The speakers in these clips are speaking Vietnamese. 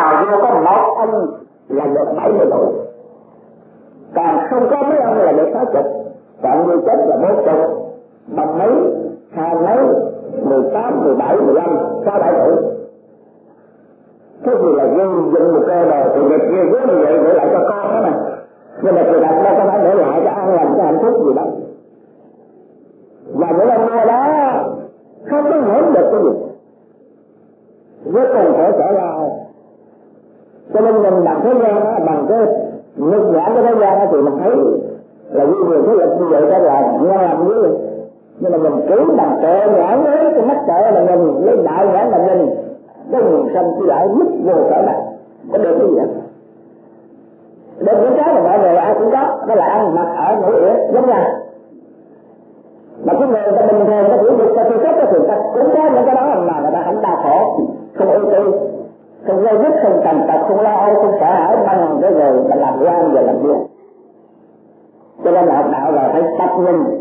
nào vô có một ông là được 70 tuổi, còn không có mấy ông là được 60, còn người chết là 40, 30 mấy, 20 mấy, 18, 17, 15, 67 tuổi. Cái gì là dựng một cơ đồ thì việc như vậy để lại cho con đó mà. Nhưng mà sự thật đâu có phải để lại cho an lành, cho hạnh phúc gì đâu. Và những ông mua đó không có hưởng được cái gì, rất cần phải trở lại. Cho nên mình bằng thế gian đó, bằng cái ngược nhãn cái thế gian đó thì mình thấy là như nhiều cái lực như vậy đó là ngon với. Nhưng mà mình cứ bằng tệ nhãn với cái mắt tệ là mình lấy đại nhãn là mình cái nguồn sanh chỉ lại mức vô cỡ này có được cái gì hết. Được những cái mà mọi người ai cũng có, đó là ăn mặc ở ngủ yến giống nhau. Mà cái người ta bình thường ta hiểu được ta tư cách thì ta cũng có những cái đó mà người ta không đau khổ, không ưu tư, không gây dứt, không trầm tật, không lo âu, không sợ hãi bằng cái người mà làm quan và làm việc. Cho nên là học đạo là phải tập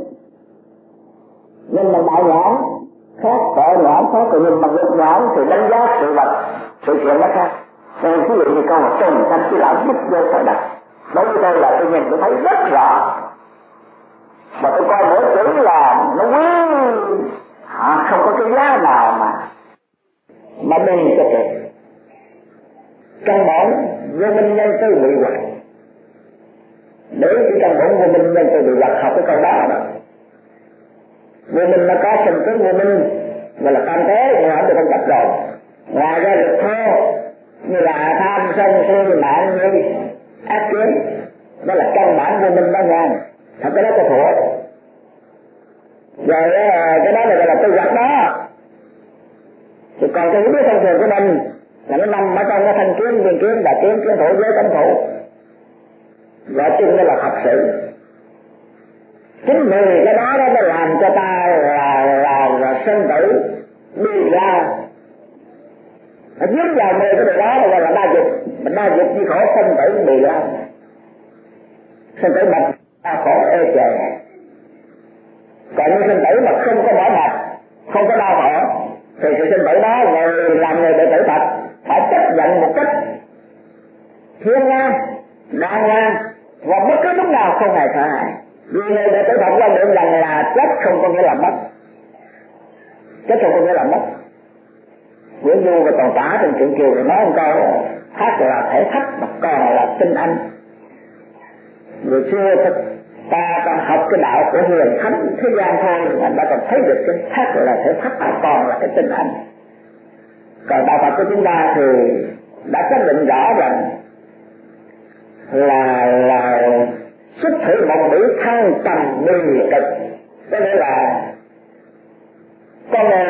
nhìn bằng đại nhãn khác, cỡ nhãn khác, rồi nhìn bằng lực nhãn thì đánh giá sự vật, sự kiện nó khác. Nên ví dụ như câu là trùng sanh chỉ lão dứt vô khỏi đất, đối với tôi là tôi nhìn tôi thấy rất rõ, mà tôi coi mỗi chữ là nó quý, không có cái giá nào mà đừng cho kịp. Căn bản vô minh nhân tư bị hoại, đối với căn bản vô minh nhân tư bị hoại học cái câu đó. Vô minh nó có sinh tướng vô minh mà là tam thế, nhưng mà không được phân tập rồi. Ngoài ra được thô như là tham sân si mạng nghi ác kiến, đó là căn bản vô minh đó nha, thật cái đó có thua. Rồi cái đó là tư vật đó. Thì còn cái biết thông thường của mình là nó nằm ở trong cái thanh kiến, viên kiến, đại kiến, kiến thủ, giới cấm thủ. Gọi chung đó là thật sự. Chính vì cái đó nó làm cho ta là sinh tử đi ra. Nó dứt vào 10 cái điều đó là gọi là đa dục. Mình đa dục như khổ sinh tử bị ra. Sinh tử bạch ta khổ ê chề. Còn như sinh tử mà không có bỏ bạch, không có đau khổ, thì sự sinh tử đó người làm người đệ tử Phật phải chấp nhận một cách thiên ngang, đàng hoàng và bất cứ lúc nào không hề sợ hãi. Vì người đệ tử Phật quan niệm rằng là chết không có nghĩa là mất, chết không có nghĩa là mất. Nguyễn Du và Toàn Tả trên Truyện Kiều thì nói một câu khác là thể thách mà còn là tinh anh. Người xưa ta học cái đạo của huyền thánh thế gian thôi mà ta còn thấy được cái khác là thể thách mà còn là cái tinh anh. Còn đạo Phật của chúng ta thì đã xác định rõ rằng là xuất thử một bữa thăng trầm bì cực, có nghĩa là con người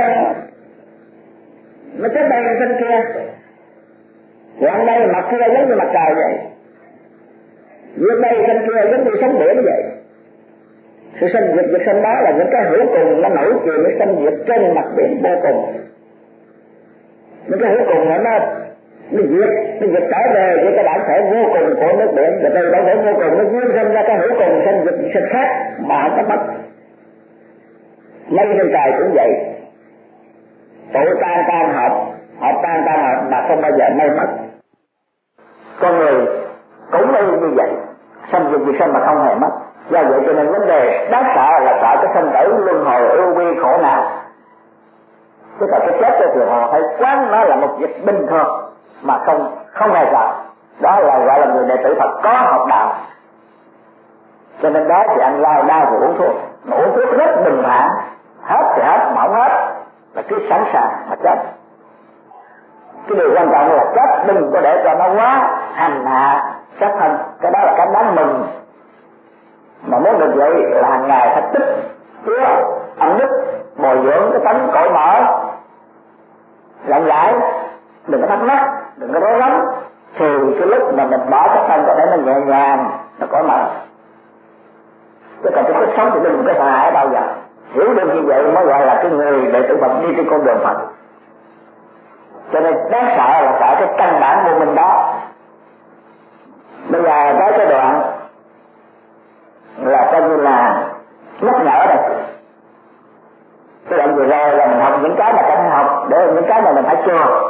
nó chết đây sinh kia, quặng đây mặt kia giống như mặt trời vậy, vượt đây sinh kia giống như sóng biển vậy. Sự sinh diệt việc sinh đó là những cái hữu cùng nó nổi trừ nó sinh diệt trên mặt biển vô cùng. Những cái hữu cùng nó diệt trở về với cái bản thể vô cùng của nước biển, và từ bản thể vô cùng nó vươn sinh ra cái hữu cùng sinh khác mà không có mất. Mây trên trời cũng vậy, tụ tan hợp mà không bao giờ mây mất. Con người cũng y như vậy, sinh diệt sinh mà không hề mất. Do vậy cho nên vấn đề đáng sợ là sợ cái sinh tử luân hồi ưu bi khổ nạn. Chứ còn cái chết thì họ phải quán nó là một việc bình thường mà không hề sợ. Đó là gọi là người đệ tử Phật có học đạo. Cho nên đó thì anh lao đau và uống thuốc, mà uống thuốc rất bình thản, hết thì hết, mà không hết là cứ sẵn sàng mà chết. Cái điều quan trọng là chết đừng có để cho nó quá hành hạ sát thân, cái đó là cái đáng mừng. Mà muốn được vậy là hàng ngày phải tích chứa âm đức, bồi dưỡng cái tánh cởi mở, rộng rãi, đừng có thắc mắc, đừng có rối rắm. Thì cái lúc mà mình bỏ cái thân để nó nhẹ nhàng, nó cởi mở. Chứ còn cái cuộc sống thì đừng có sợ hãi bao giờ. Hiểu được như vậy mới gọi là cái người đệ tử Phật đi trên con đường Phật. Cho nên đáng sợ là sợ cái căn bản của mình đó. Bây giờ có cái đoạn là coi như là nhắc nhở đây. Cái đoạn vừa rồi là mình học những cái mà phải học, để những cái mà mình phải chưa.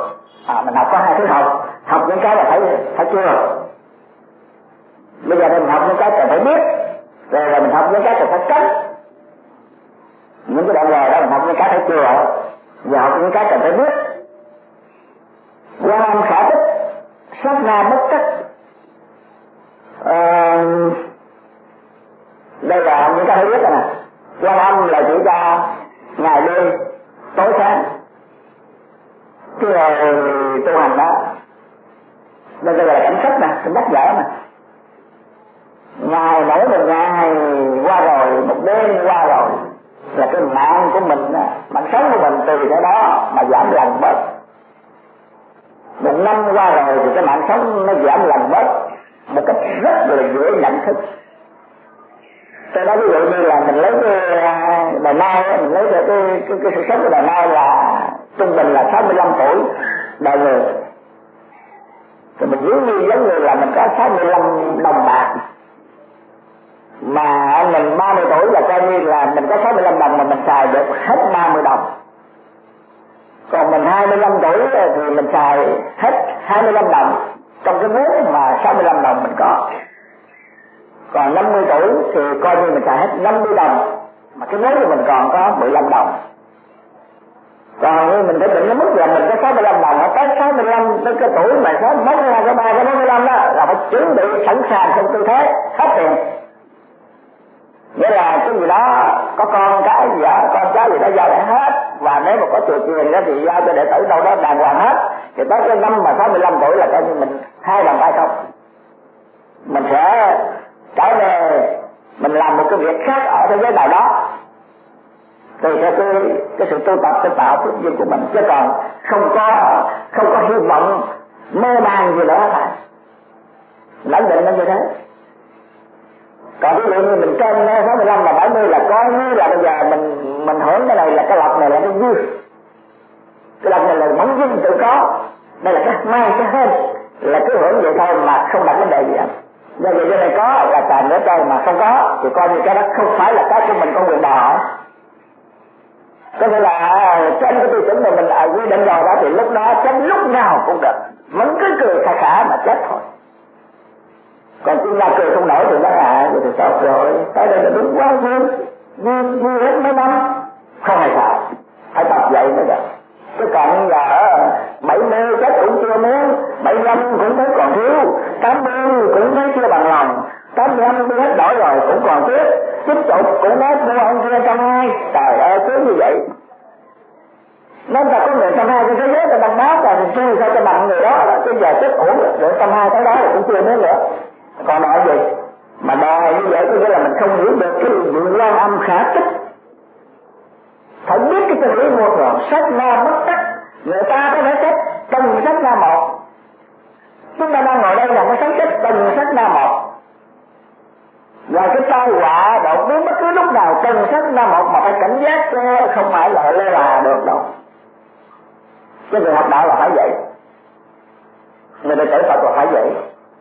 Mình học có hai thứ học những cái là phải chưa. Bây giờ mình học những cái cần phải biết, rồi là mình học những cái cần phải tránh. Những cái đoạn lề đó mình học những cái phải chưa, và học những cái cần phải biết. Quan âm khả tích, sát na bất cách. Đây là những cái phải biết rồi nè. Quan âm là chỉ cho ngày đêm tối sáng. Cái người tu hành đó, đây là cảnh sách nè, cảnh nhắc nhở nè. Ngày mỗi một ngày qua rồi, một đêm qua rồi, là cái mạng của mình, mạng sống của mình từ cái đó mà giảm lần bớt. Một năm qua rồi thì cái mạng sống nó giảm lần bớt một cách rất là dễ nhận thức. Tôi nói ví dụ như là mình lấy cái Đà Nẵng, mình lấy cái sự sống của Đà Nẵng là trung bình là 65 tuổi đời người. Thì mình giống như là mình có 65 đồng bạc, mà mình 30 tuổi là coi như là mình có 65 đồng mà mình xài được hết 30 đồng. Còn mình 25 tuổi thì mình xài hết 25 đồng trong cái vốn mà 65 đồng mình có. Còn 50 tuổi thì coi như mình xài hết 50 đồng mà cái vốn của mình còn có 15 đồng. Còn như mình phải định cái mức là mình có 65 đồng, nó tới 65 tới cái tuổi mà có 42, có 3, có 45 đó là phải chuẩn bị sẵn sàng trong tư thế hết tiền. Nghĩa là cái gì đó có con cái gì đó, con cháu gì đó giao lại hết, và nếu mà có chùa chiền đó thì giao cho đệ tử đâu đó đàng hoàng hết. Thì tới cái năm mà 65 tuổi là coi như mình hai bàn tay không, mình sẽ trở về mình làm một cái việc khác ở thế giới nào đó tùy theo cái sự tu tập để tạo phước duyên của mình, chứ còn không có hy vọng mơ màng gì nữa hết. Lãnh định nó như thế. Còn ví dụ như mình trên 65 và 70 là coi như là bây giờ mình hưởng cái này là cái lộc này là cái duyên, cái lộc này là món duyên tự có, đây là cái mang cái hên, là cứ hưởng vậy thôi mà không đặt vấn đề gì hết. Do vậy cái này có là tàn nữa trời, mà không có thì coi như cái đó không phải là cái của mình có quyền đòi hỏi. Có nghĩa là trên cái tiêu chuẩn mà mình quy định rồi đó thì lúc đó chết lúc nào cũng được, vẫn cứ cười khả khả mà chết thôi. Còn chúng ta cười không nổi thì nó vậy thì tốt rồi, tới đây là đúng quá vui hết mấy năm không hề sao, phải tập dậy mới được. Chứ còn giờ 70 chết cũng chưa muốn, 75 cũng thấy còn thiếu, 80 cũng thấy chưa bằng lòng, 85 đi hết đổi rồi cũng còn tiếc, tiếp tục cũng nói mua ông kia 120. Trời ơi cứ như vậy. Nên là có người 120 trên thế giới ta đăng báo là chơi sao cho bằng người đó, chứ giờ chết ổn được 120 tới đó là cũng chưa muốn nữa. Còn đòi gì? Mà đòi như vậy có nghĩa là mình không hiểu được cái vụ Quan Âm khả tích. Phải biết cái chân lý vô thường, sát na bất tắc. Người ta có thể chết từng sát na một. Chúng ta đang ngồi đây là nó sống chết từng sát na một. Và cái tai họa đột biến bất cứ lúc nào từng sát na một, mà phải cảnh giác không phải là lơ là được đâu. Cái người học đạo là phải vậy, người đệ tử Phật là phải vậy,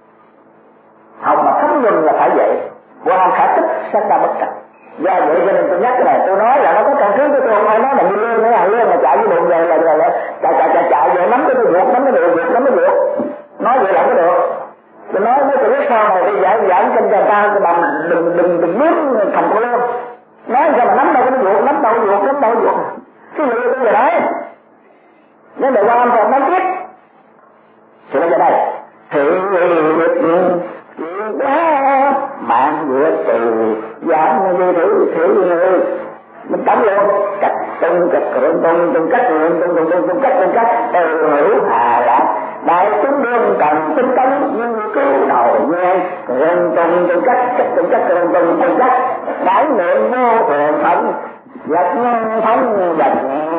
học mà thấm nhuần là phải vậy. Quan Âm khả tích, sát na bất tắc. Do vậy cho nên tôi nhắc cái này, tôi nói là nó có căn cứ, tôi không phải nói là như lương nữa, lương mà chạy với đường về là chạy về nắm cái ruột, nắm cái ruột, nắm cái ruột. Nói vậy là không có được. Tôi nói mấy cái lúc sau này đi giảng trên cho ta cái bằng đừng biết thành con lương. Nói sao mà nắm đâu cái ruột, nắm đâu ruột. Cái lương tôi về đấy. Nếu mà Quan Âm còn nói tiếp thì bây giờ đây thì quá mạng vượt từ giảm như thử người mình đóng luôn cách tung cách từ hữu hà lạc đại chúng đương cần tinh tấn nhưng cứu đầu nghe tung cách đại niệm vô thường phận vật thánh vật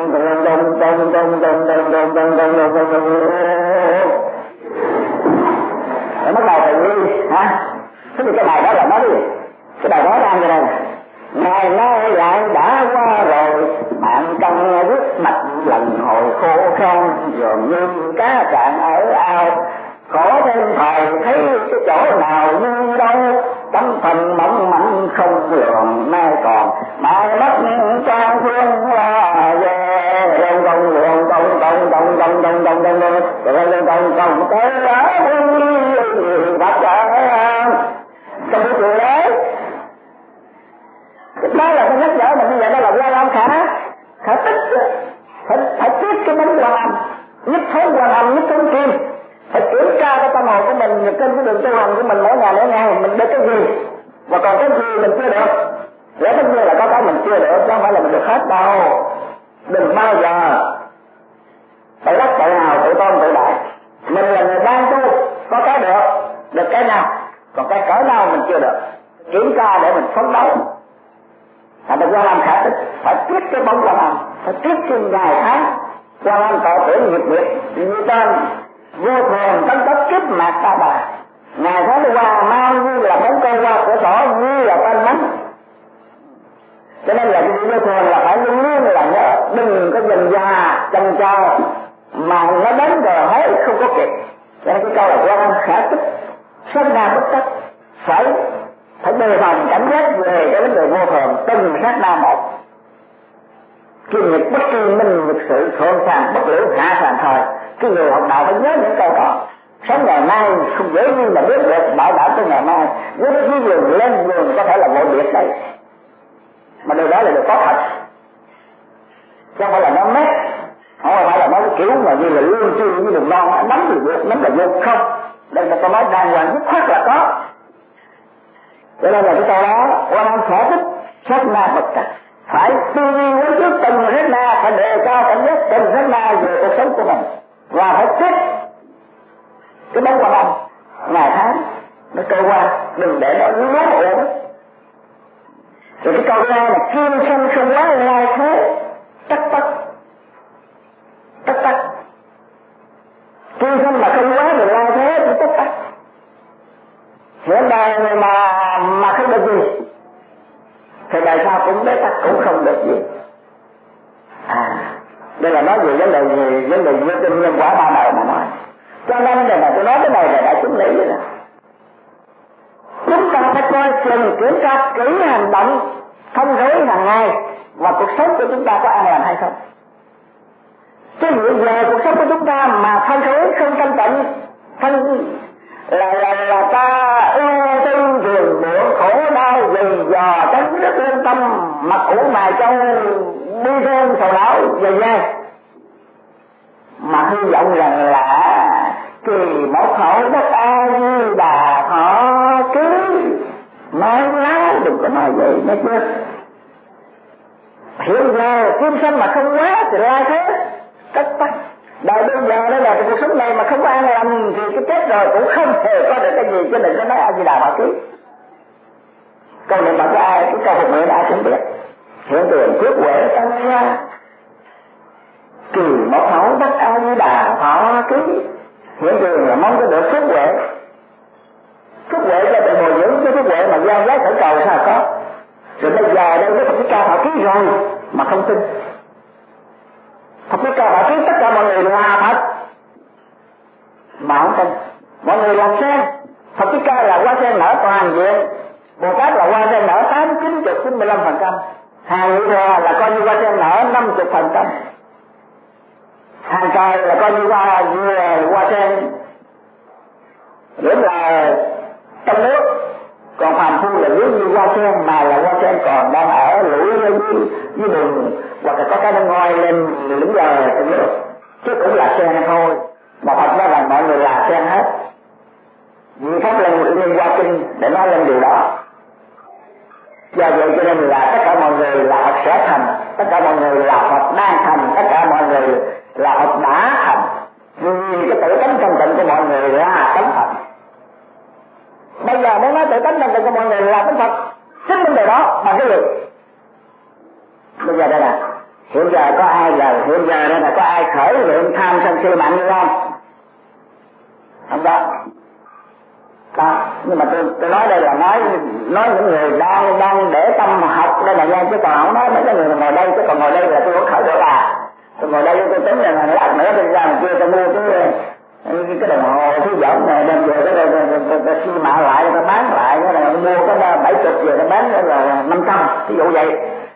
bắt đầu tự nhiên hả? Thế thì cái bài đó là nói gì? Cái bài đó đang như này: ngày nay lại đã qua rồi, bạn cần rước mặt lần hồi khô khan, dường như cá trạng ở ao, khổ thêm thời thấy cái chỗ nào như đâu, tấm thần mỏng manh không lường nay còn mai mất trang phương là về công luồng công công công công công công công công tới đó Phật trong cái chuyện đấy. Đó là cái nhắc nhở mình như vậy, đó là Quan Âm khả tích, phải tiếp cái bánh Quan Âm, nhất thống Quan Âm, nhất thống kim, phải kiểm tra cái tâm hồn của mình trên cái đường tu hành của mình mỗi ngày mình được cái gì và còn cái gì mình chưa được. Lẽ tất nhiên là có cái mình chưa được, chứ không phải là mình được hết đâu. Đừng bao giờ tự đắc tự hào, tự tôn tự đại. Mình là người đang tu, có cái được cái nào, còn cái cỡ nào mình chưa được, kiểm tra để mình phấn đấu. Thành ra Quan Âm khả tích phải tiếp cái bóng Quan Âm, phải tiếp cái ngày tháng Quan Âm tỏ tưởng nghiệp nghiệp như tên vô thường tấn tất kiếp mạt ta bà. Ngày tháng đi qua mau như là bóng cây qua cửa sổ, như là tên mắng. Cho nên là cái vô thường là phải luôn luôn là nhớ, đừng có dần già chần chờ mà nó đến rồi hết không có kịp. Cho nên cái câu là Quan Âm khả tích sát na bất tất, phải đề phòng cảnh giác về cái vấn đề vô thường từng sát na một. Kiên nhật bất kiên minh thực sự thượng sàng bất liễu hạ sàng thời. Cái người học đạo phải nhớ những câu đó. Sống ngày mai không dễ nhưng mà biết được bảo đảm cho ngày mai. Nếu cái vườn lên vườn có thể là một việc đấy, mà điều đó là được có thật, chứ không phải là nó mét, không phải là nói cái kiểu mà như là lương chi như đường non nắm thì được, nắm là vô không. Đây là tôi nói đàng hoàng dứt khoát là có. Cho nên là cái câu đó Quan Âm khả tích sát na bất tất, phải tư duy quán trước từng sát na, phải đề cao cảnh giác từng sát na về cuộc sống của mình, và phải tiếp cái bóng Quan Âm ngày tháng nó trôi qua, đừng để nó lố ổn. Rồi cái câu ra là kim sanh không quá lai thế tất kim sanh mà không quá thì lai thế thì tất hiện đời này mà không được gì thì đời sau cũng bế tắc, cũng không được gì. Đây là nói về vấn đề gì, vấn đề vô tình nhân quả ba đời mà nói. Cho nên là tôi nói cái này là đã chứng lý rồi. Chúng ta phải coi chừng kiểm tra kỹ hành động thông rối hàng ngày và cuộc sống của chúng ta có an lành hay không. Chứ hiện giờ cuộc sống của chúng ta mà thông rối không thanh tịnh, là ta ưu tư phiền muộn khổ đau dày dò tránh rất lên tâm, mặt ủ mài châu bi thương sầu não dày dai, mà hy vọng rằng là kỳ một khẩu đất A Di Đà họ cứ nói láo, đừng có nói vậy nghe chưa. Hiện giờ kim sanh mà không quá thì lai thế tất tắc. Đời bây giờ đó là cái cuộc sống này mà không có an lành thì cái chết rồi cũng không hề có được cái gì, chứ đừng có nói A Di Đà họ cứ. Câu này mà có ai, cái câu Phật nguyện ai cũng biết. Hiện tượng phước huệ tăng ra kỳ một khẩu đất A Di Đà họ cứ. Hiện tượng là mong có được phước huệ. Phước huệ cho tình bồi dưỡng, chứ phước huệ mà gian giác thử cầu sao có. Rồi bây giờ đây cái Phật Thích Ca họ ký rồi mà không tin. Phật Thích Ca họ ký tất cả mọi người là thật mà không tin. Mọi người làm sen, Phật Thích Ca là hoa sen nở toàn diện, Bồ Tát là hoa sen nở 80-90-95%, hàng Nhị Thừa là coi như hoa sen nở 50%, hàng trời là coi như hoa sen điểm là trong nước, còn phàm phu là giống như hoa sen mà là hoa sen còn đang ở lũi dưới đường, hoặc là có cái nó ngoi lên lững giờ trong nước, chứ cũng là sen thôi. Mà thật ra là mọi người là sen hết. Vì pháp lên qua kinh để nói lên điều đó. Do vậy cho nên là tất cả mọi người là Phật sẽ thành, tất cả mọi người là Phật đang thành, tất cả mọi người là Phật đã thành. Vì cái tự tánh thanh tịnh của mọi người là tánh Phật. Bây giờ muốn nói tự tánh thanh tịnh của mọi người là tánh Phật, chứng minh điều đó bằng cái gì? Bây giờ đây nè, hiện giờ có ai đây là có ai khởi lượng tham sân si mạnh như không? Không có. Đó, nhưng mà tôi nói đây là nói những người đang để tâm học đây là nha, chứ còn không nói mấy cái người ngồi đây, chứ còn ngồi đây là tôi có khởi được à. Tôi ngồi đây tôi tính là lát nữa tôi ra kia tôi mua cái đồng hồ thứ dẫn này đem về cái xi mạ lại, người ta bán lại, cái này mua cái 70 giờ nó bán là 500, ví dụ vậy.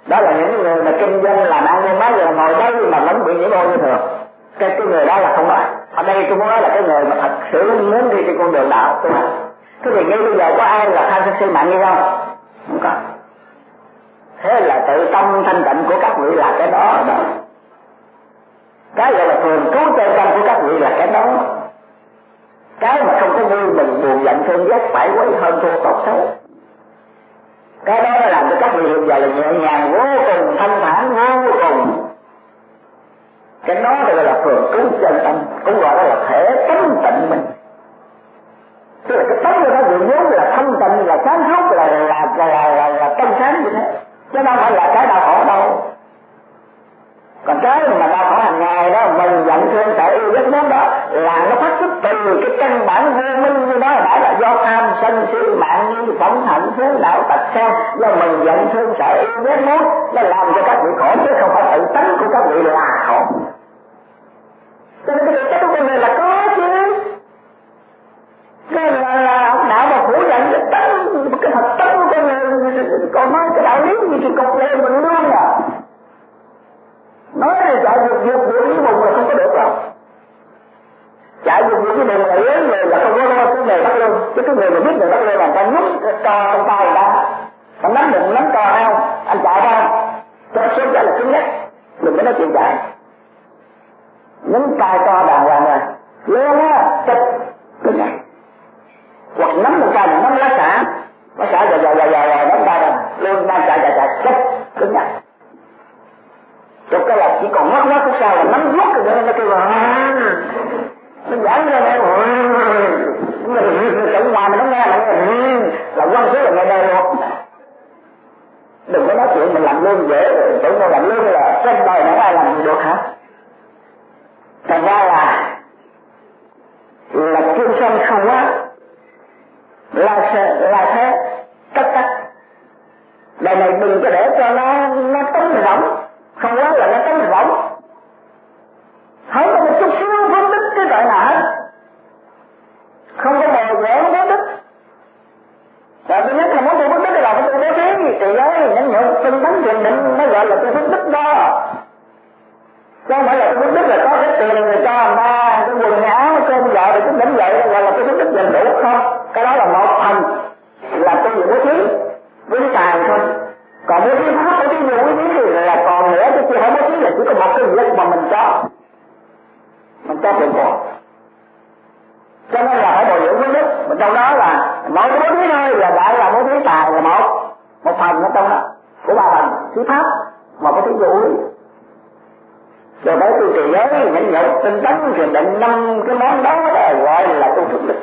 Đó là những người mà kinh doanh làm ăn buôn bán rồi ngồi đây mà vẫn bị nhiễm ô như thường. Cái người đó là không nói. Ở đây tôi muốn nói là cái người mà thật sự muốn đi trên con đường đạo tôi nói. Thế thì ngay bây giờ có ai là tham sân si mạng như không? Không có. Thế là tự tâm thanh tịnh của các vị là cái đó đó. Cái gọi là thường trú chân tâm của các vị là cái đó. Cái mà không có vui mừng buồn giận thương ghét phải quấy hơn thua tốt xấu. Cái đó nó làm cho các vị hiện giờ là nhẹ nhàng vô cùng, thanh thản vô cùng. Cái đó gọi là thường trú chân tâm, cũng gọi đó là thể tánh tịnh mình. Tức là cái tánh của nó vừa vốn là thanh tịnh, là sáng suốt, là trong sáng như thế, chứ không phải là cái đau khổ đâu. Còn cái mà đau khổ hàng ngày đó, mình giận thương sợ yêu ghét món đó là nó phát xuất từ cái căn bản vô minh như đó, đã là do tham sân si mạng nghi phóng hạnh phú đạo tật xem, do mình giận thương sợ yêu ghét món nó làm cho các vị khổ, chứ không phải tự tánh của các vị là khổ. Cho nên cái của con người là có chứ. Cái là ông đạo mà phủ nhận cái tánh, cái thật tánh của con người, còn nói cái đạo lý như cái cục lê mình luôn à. Nói là chạy vượt với vùng là không có được đâu. Chạy vượt với đường là lớn người là không có lo cái người bắt luôn. Chứ cái người mà biết người bắt luôn là ta nhúc cho trong tay người ta. Ta nắm đừng nắm to không? Anh chạy không? Cho số chạy là cứng nhất. Đừng có nói chuyện chạy. Nắm tay to đàng hoàng rồi. Lên á, chụp cứng nhất. Hoặc nắm một tay nắm lá xả. Lá xả dài nắm tay rồi. Lên đang chạy chụp cứng nhất. Chụp cái là chỉ còn mắt phút sau là nắm rút rồi nó kêu là nó giãn ra này ở ngoài mà nó nghe là quăng số là nghe đây luôn. Đừng có nói chuyện mình làm lương dễ rồi tưởng đâu làm lương là trên đời này ai làm được hả? Thành ra là chuyên sân không á là thế tất đời này đừng có để cho nó tống rỗng. Không quá là nó tống rỗng. Không có một chút xíu phước đức cái gọi là hết. Không có bồi dưỡng phước đức. Và tôi nhất là muốn tu phước đức là phải tu bố thí. Thì đấy, nhẫn nhục, tinh tấn thiền định nó gọi là tu phước đức đó. Chứ không phải là tu phước đức là có cái tiền người cho người ta, cái quần áo, cơm vợ thì cũng đỉnh vậy, gọi là tu phước đức dành đủ không? Cái đó là một phần là tu về bố thí, với tài thôi. Còn bố thí pháp, bố thí nhiều bố thí thì là còn nữa, chứ chưa phải bố thí là chỉ có một cái việc mà mình cho tiền của. Cho nên là phải bồi dưỡng phước đức, mà trong đó là mỗi cái bố thí thôi là đại là bố thí tài là một phần ở trong đó của ba phần thí pháp mà bố thí vô úi. Rồi phải tu trì giới, nhẫn nhục, tinh tấn, thiền định 5 cái món đó là gọi là tu phước đức.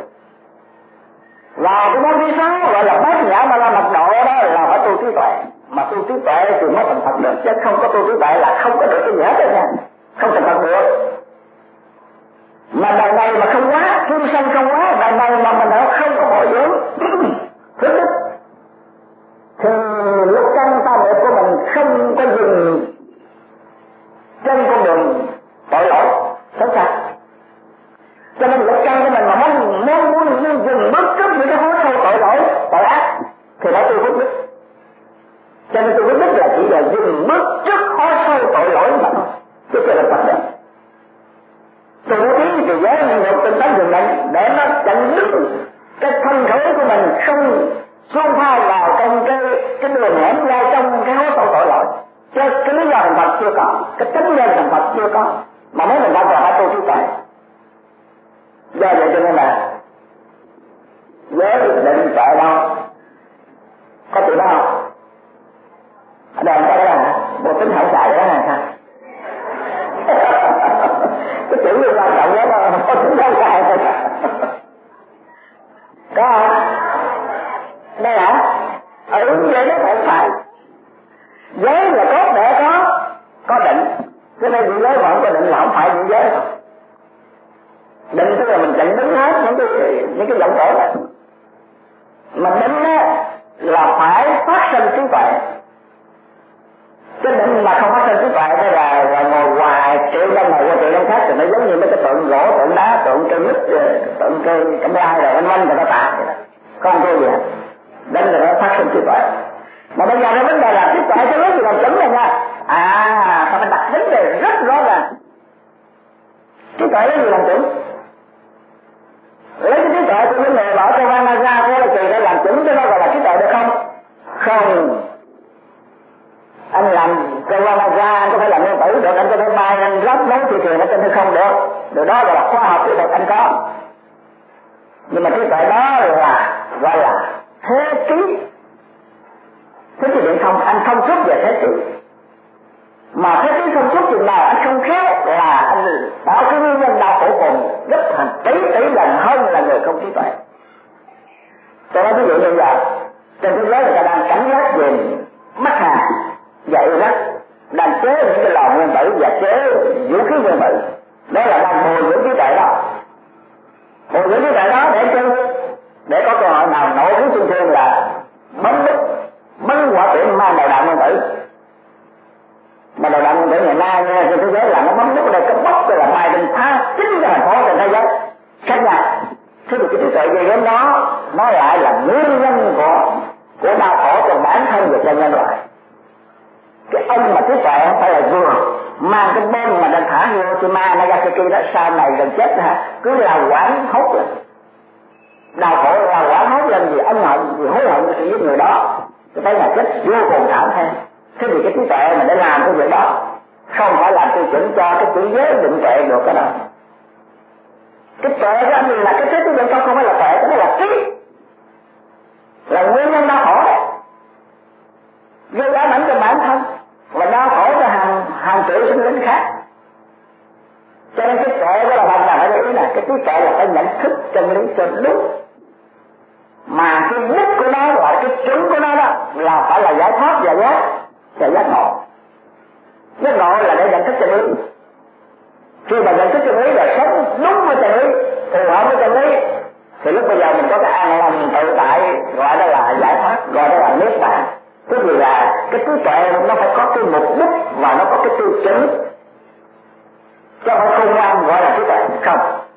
Và cái món thứ 6 gọi là bát nhã ma la mật độ đó là phải tu trí tuệ. Mà tu trí tuệ thì mới thành Phật được, chứ không có tu trí tuệ là không có được cái gì hết nha, không thành Phật được. Mà đời này mà không quá, chúng sanh không quá, đời này mà mình không có bồi dưỡng phước đức thì lúc căn ta nghiệp của mình không có dừng trên con đường tội lỗi xấu xa. Cho nên lực căn của mình mà muốn dừng bước trước những cái hố sâu tội lỗi tội ác thì phải tu phước đức. Cho nên tu phước đức là chỉ là dừng bước trước hố sâu tội lỗi mà thôi, chứ chưa là Phật được. Tu bố thí thì giới nhục tinh tấn dừng định để nó chặn đứng cái thân khẩu của mình không xuông pha vào trong cái đường hẻm ra trong cái hố sâu tội lỗi. Chứ cái lý do thành Phật chưa có, cái tính nhân thành Phật chưa có, mà nếu mình đã còn phải tu trí tuệ. Do vậy cho nên là giới định tuệ đâu có chữ đó không? Ở đây có là bộ tính hậu xài đó là sao? Cái chữ như quan trọng đó mà có tính hậu xài thôi. Có không? Đây hả? Giới đó phải phải. Giới là tốt để có định. Cho nên vị giới mà không có định là không phải vị giới đâu. Định tức là mình chặn đứng hết những cái giọng cổ này. Mà định á là phải phát sinh trí tuệ. Cái định mà không phát sinh trí tuệ đây là ngồi hoài triệu năm này qua triệu năm khác thì nó giống như mấy cái tượng gỗ, tượng đá, tượng cây mít, tượng cây cẩm lai rồi anh rồi nó tạ vậy đó. Không có gì hết. Định là nó phát sinh trí tuệ. Mà bây giờ cái vấn đề là trí tuệ cho lấy gì làm chuẩn này nha. Ta phải đặt vấn đề rất rõ ràng. Trí tuệ lấy gì làm chuẩn? Lấy cái trí tuệ của những người bảo cho Vanaja của Kỳ để làm chuẩn cho nó gọi là trí tuệ được không? Không. Anh làm cho Vanaja anh có thể làm nguyên tử được, anh có thể bay anh rót nấu thị trường ở trên hư không được. Điều đó gọi là khoa học kỹ thuật anh có. Nhưng mà trí tuệ đó là gọi là thế trí. Thế thì điện không, anh không suốt về thế trí. Mà thế trí không suốt chừng nào anh không khéo là anh tạo cái nguyên nhân đau khổ cùng gấp thành tỷ lần hơn là người không trí tuệ. Tôi nói ví dụ như giờ trên thế giới người ta đang cảnh giác về mắt hàng và Iraq đang chế những cái lò nguyên tử và chế vũ khí nguyên tử. Đó là đang bồi dưỡng trí tuệ đó. Bồi dưỡng trí tuệ đó để có cơ hội nào nổi tiếng xung thương là bắn quả tiễn mang đầu đạn nguyên tử. Mà đầu đạn nguyên tử ngày nay nha, trên thế giới là nó bắn lúc ở đây có bốc rồi là mai bên phá chính cái thành phố trên thế giới khác nhau. Thế thì cái trí tuệ về đến đó nó lại là nguyên nhân của đau khổ cho bản thân và cho nhân loại. Cái ông mà trí tuệ không phải là vừa mang cái bom mà đang thả Hiroshima Nagasaki đó sau này gần chết hả, cứ là quảng hốt lên đau khổ, là quảng hốt lên vì ân hận, vì hối hận của sự giết người đó, cái tay là chết vô cùng thảm thêm. Thế thì cái trí tuệ mà để làm cái việc đó không phải làm tiêu chuẩn cho cái chữ giới định tuệ được cái đâu. Cái tuệ của anh là cái thế giới không phải là tuệ, cái đó là trí, là nguyên nhân đau khổ đấy, gây ám ảnh cho bản thân và đau khổ cho hàng triệu sinh linh khác. Cho nên cái tuệ đó là hoàn toàn phải để ý là cái trí tuệ là phải nhận thức chân lý cho đúng. Mà cái đích của nó gọi cái chuẩn của nó đó là phải là giải thoát và giác ngộ. Giác ngộ là để nhận thức chân lý. Khi mà nhận thức chân lý là sống đúng với chân lý, phù hợp với chân lý, thì lúc bây giờ mình có cái an lòng tự tại, gọi đó là giải thoát, gọi đó là niết bàn. Tức là cái trí tuệ nó phải có cái mục đích và nó có cái tiêu chuẩn, chứ không phải không ngoan gọi là trí tuệ không.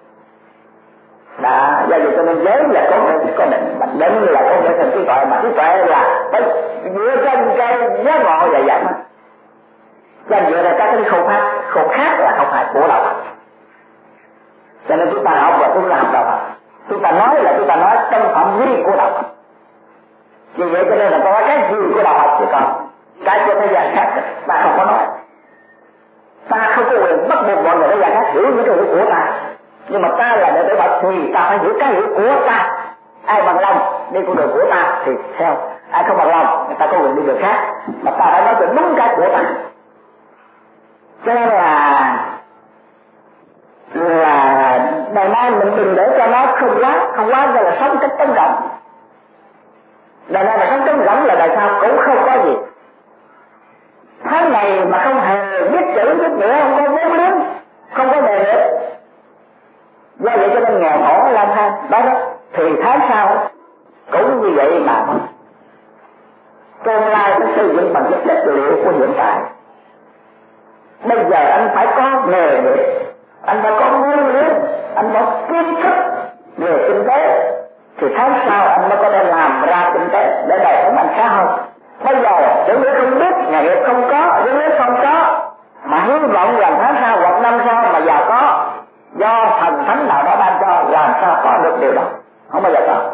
Đã, do vậy cho nên giới là có định, mà định là có thể thành trí tuệ, mà trí tuệ là phải dựa trên cái giác ngộ và giải thoát. Cho nên dựa ra các cái khâu khác là không phải của đạo Phật. Cho nên chúng ta học và chúng ta học đạo Phật, chúng ta nói là chúng ta nói trong phạm vi của đạo Phật. Vì vậy cho nên là có cái gì của đạo Phật chứ còn cái của thế gian khác ta không có nói. Ta không có quyền bắt buộc mọi người thế gian khác hiểu những cái hiểu của ta, nhưng mà ta là đệ tử Phật thì ta phải hiểu cái hiểu của ta. Ai bằng lòng đi con đường của ta thì theo, ai không bằng lòng người ta có quyền đi đường khác, mà ta phải nói được đúng cái của ta. Cho nên là ngày nay mình đừng để cho nó không quá gọi là sống cách trống rỗng. Đời này mà sống trống rỗng là đời sau cũng không có gì. Tháng này mà không hề biết chữ biết nghĩa, không có vốn liếng, không có nghề nghiệp, do vậy cho nên nghèo khổ lang thang đó thì tháng sau cũng như vậy mà thôi. Tương lai phải xây dựng bằng cái chất liệu của hiện tại. Bây giờ anh phải có nghề nghiệp, anh phải có vốn liếng, anh phải có kiến thức về kinh tế, thì tháng sau anh mới có thể làm ra kinh tế để đời sống anh khá hơn. Bây giờ những đứa không biết, nghề nghiệp không có, những đứa không có, mà hy vọng rằng tháng sau hoặc năm sau mà giàu có, do thần thánh nào đó ban cho, làm sao có được điều đó, không bao giờ có.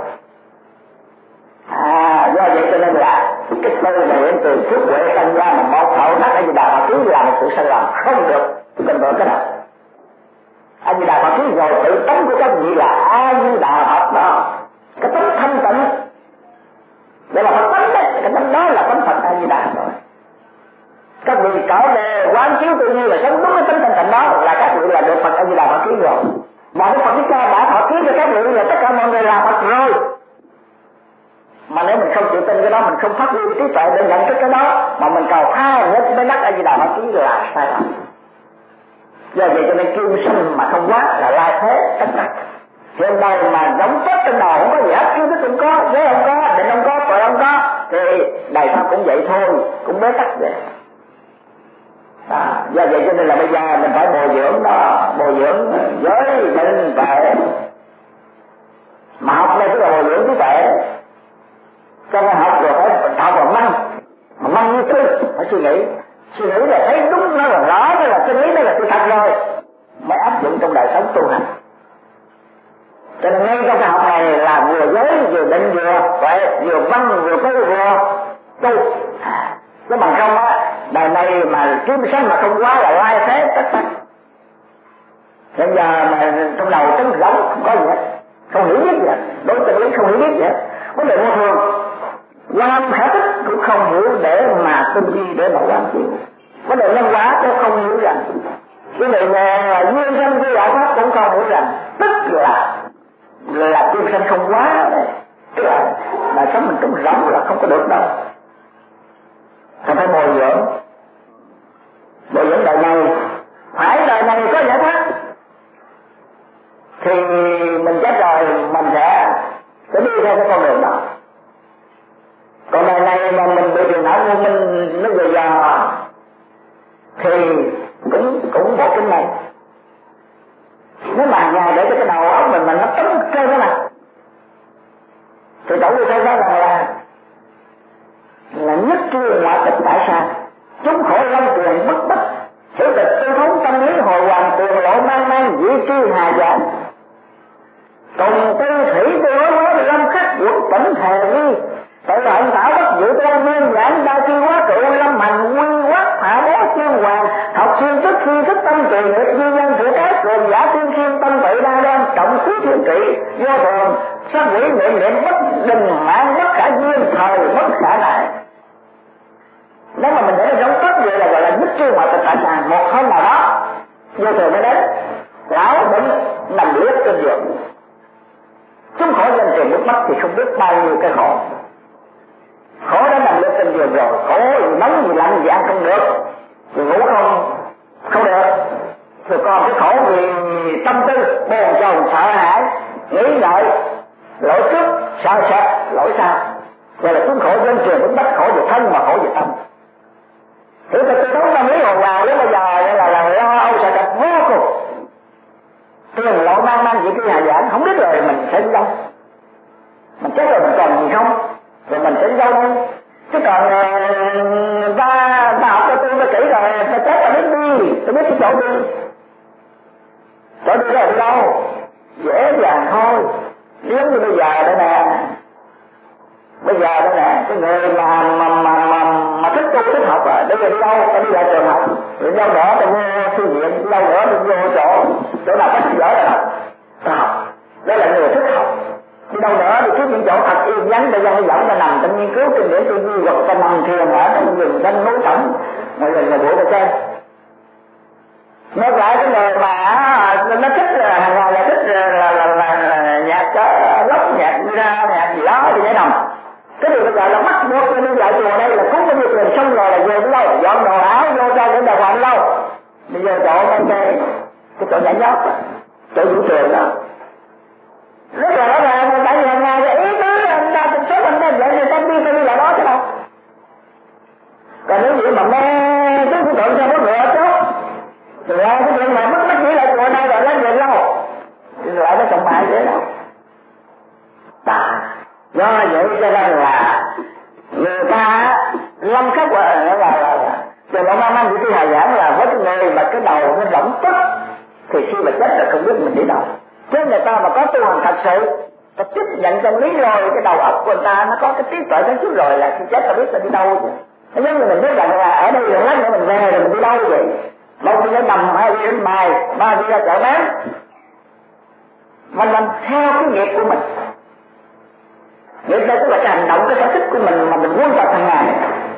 Do vậy cho nên là cái tư nguyện từ phước huệ sanh ra mà một khẩu nát A Di Đà Phật cứ là một sự sai lầm không được, tôi cần nói cái nào. A Di Đà Phật cứ rồi tự tánh của các vị là A Di Đà Phật đó, cái tánh thanh tịnh, đây là Phật tánh đấy, cái tánh đó là tánh Phật A Di Đà rồi. Các vị trở về quán chiếu tự nhiên là sống đúng cái tánh thanh tịnh đó là các vị là được Phật A Di Đà Phật ký rồi. Mà Đức Phật Thích Ca đã Phật ký cho các vị là tất cả mọi người là Phật rồi. Mà nếu mình không chịu tin cái đó, mình không phát huy trí tuệ để nhận thức cái đó, mà mình cầu tha nhất mới đắc A Di Đà Phật ký là sai lầm. Do vậy cho nên kiêu sinh mà không quá là lai thế tất cả. Hiện đời mà giống chết trên đầu không có gì hết, kiêu cũng có, giới không có, định không có, tội không có, thì đời sau cũng vậy thôi, cũng bế tắc vậy. Do vậy cho nên là bây giờ mình phải bồi dưỡng đó, bồi dưỡng giới định tuệ. Mà học đây tức là bồi dưỡng trí tuệ. Cho nên học rồi phải học vào nghĩ là thấy đúng nó là rõ, nó là chân lý, nó là sự thật rồi mới áp dụng trong đời sống tu hành. Cho nên ngay trong cái học này là vừa giới vừa định vừa văn vừa có vừa tu. Chứ bằng không á, đời này mà kiếm sống mà không quá là lai thế tất tất. Bây giờ mà trong đầu trống rỗng không có gì hết, không hiểu biết gì hết, đối tượng lý không hiểu biết gì hết. Vấn đề vô thường, quan khả tích cũng không hiểu để mà tinh vi để mà quan chiếu. Vấn đề nhân quả cũng không hiểu rằng. Cái này là duyên sanh với đạo pháp cũng không hiểu rằng. Tức là duyên sanh không quá đấy. Tức là sống mình trống rỗng là không có được đâu. Không phải bồi dưỡng đời này, phải đời này có giải thoát thì mình chết rồi mình sẽ đi theo cái con đường đó. Còn đời này mà mình bị phiền não vô minh nó dày dò thì cũng có cái này. Nếu mà ngày để cho cái đầu óc mình mà nó trống trơn thế này thì tổng như thấy rằng là nhất trưa ngoại tịch tại sao chúng khổ long tiền bất bất hiểu tịch tư thống tâm lý hồi hoàng tiền lộ mang dĩ tri hà giảng cùng tư thủy tư hóa lâm khách quận tỉnh thề vi tội hận tạo bất dự tôn nguyên giảng đa chi quá trụ lâm hành quy quắc hạ bố chuyên hoàng học xuyên tức khi thức tâm trì nghiệp duy nhân thủ cát cường giả tiên khiên tâm tự đa đoan trọng khí thiên trị vô thường sát quỷ niệm bất đình mạng bất khả duyên thời bất khả đại. Nếu mà mình để nó giống tất vậy là gọi là nhất trương ngoại tịch tại sàn. Một hôm nào đó vô thường mới đến, lão bệnh nằm liệt trên giường, chúng khổ dân tiền nước mắt thì không biết bao nhiêu cái khổ đã nằm liệt trên giường rồi, khổ gì nóng gì lạnh gì ăn không được, thì ngủ không được, rồi còn cái khổ vì tâm tư bồn chồn sợ hãi nghĩ ngợi lỗi trước sợ sệt lỗi sao, gọi là chúng khổ dân tiền nước mắt, khổ về thân mà khổ về tâm. Thì tôi đúng tâm lý hồn hoàng đến bây giờ là lo âu sợ sệt vô cùng. Tiền lộ mang chỉ cái hà giảng không biết rồi mình sẽ đi đâu, mình chết rồi mình còn gì không, rồi mình sẽ đi đâu đây. Chứ còn ta học cho tôi kỹ rồi ta chết ta biết đi, ta biết cái chỗ đi rồi đi đâu, dễ dàng thôi. Giống như bây giờ đây nè, cái người mà thích tu thích học rồi, bây giờ đi đâu, ta đi lại trường học, rồi đâu nữa ta vô thư viện, đâu nữa ta vô chỗ nào có giỏi là ta học. Đây là người thích học. Đi đâu nữa thì kiếm những chỗ thật yên vắng để dân dẫn ta nằm ta nghiên cứu kinh điển tư duy, hoặc ta nằm thiền ở trong rừng danh núi tổng, mọi người buổi ta chơi. Ngược lại cái người mà nó thích là hàng ngày là thích là nhạc rock, nhạc ra nhạc gì đó thì dễ nằm. Cái điều bây giờ là bắt buộc đi lại chùa đây là cúng bao nhiêu tiền xong rồi là về đến đâu, dọn đồ áo vô ra để đàng hoàng đâu. Bây giờ chỗ cái chỗ nhảy nhót, chỗ vũ trường đó. Rất là rõ ràng, tại vì hàng ngày là ý tứ anh ta tình số anh ta vậy thì ta đi lại đó chứ đâu. Còn nếu như mà mê cái của tượng cho có ngựa chốt, thì ra cái chuyện mà mất chỉ lại chùa này rồi lên về lâu, thì lại nó chẳng phải thế đâu. Do vậy cho nên là người ta lâm khắc là từ lộ mang của Hà giảng là với cái người mà cái đầu nó rỗng tức thì khi mà chết là không biết mình đi đâu. Chứ người ta mà có tu hành thật sự, ta chấp nhận chân lý rồi, cái đầu óc của người ta nó có cái trí tuệ sáng suốt rồi là khi chết ta biết ta đi đâu chứ. Nó giống như mình biết rằng là ở đây rồi lát nữa mình về rồi mình đi đâu vậy? Một đi đến đầm, hai đi đến mài, ba đi ra chợ bán. Mình làm theo cái nghiệp của mình. Nghiệp đây tức là cái hành động, cái sở thích của mình mà mình muốn tập hàng ngày.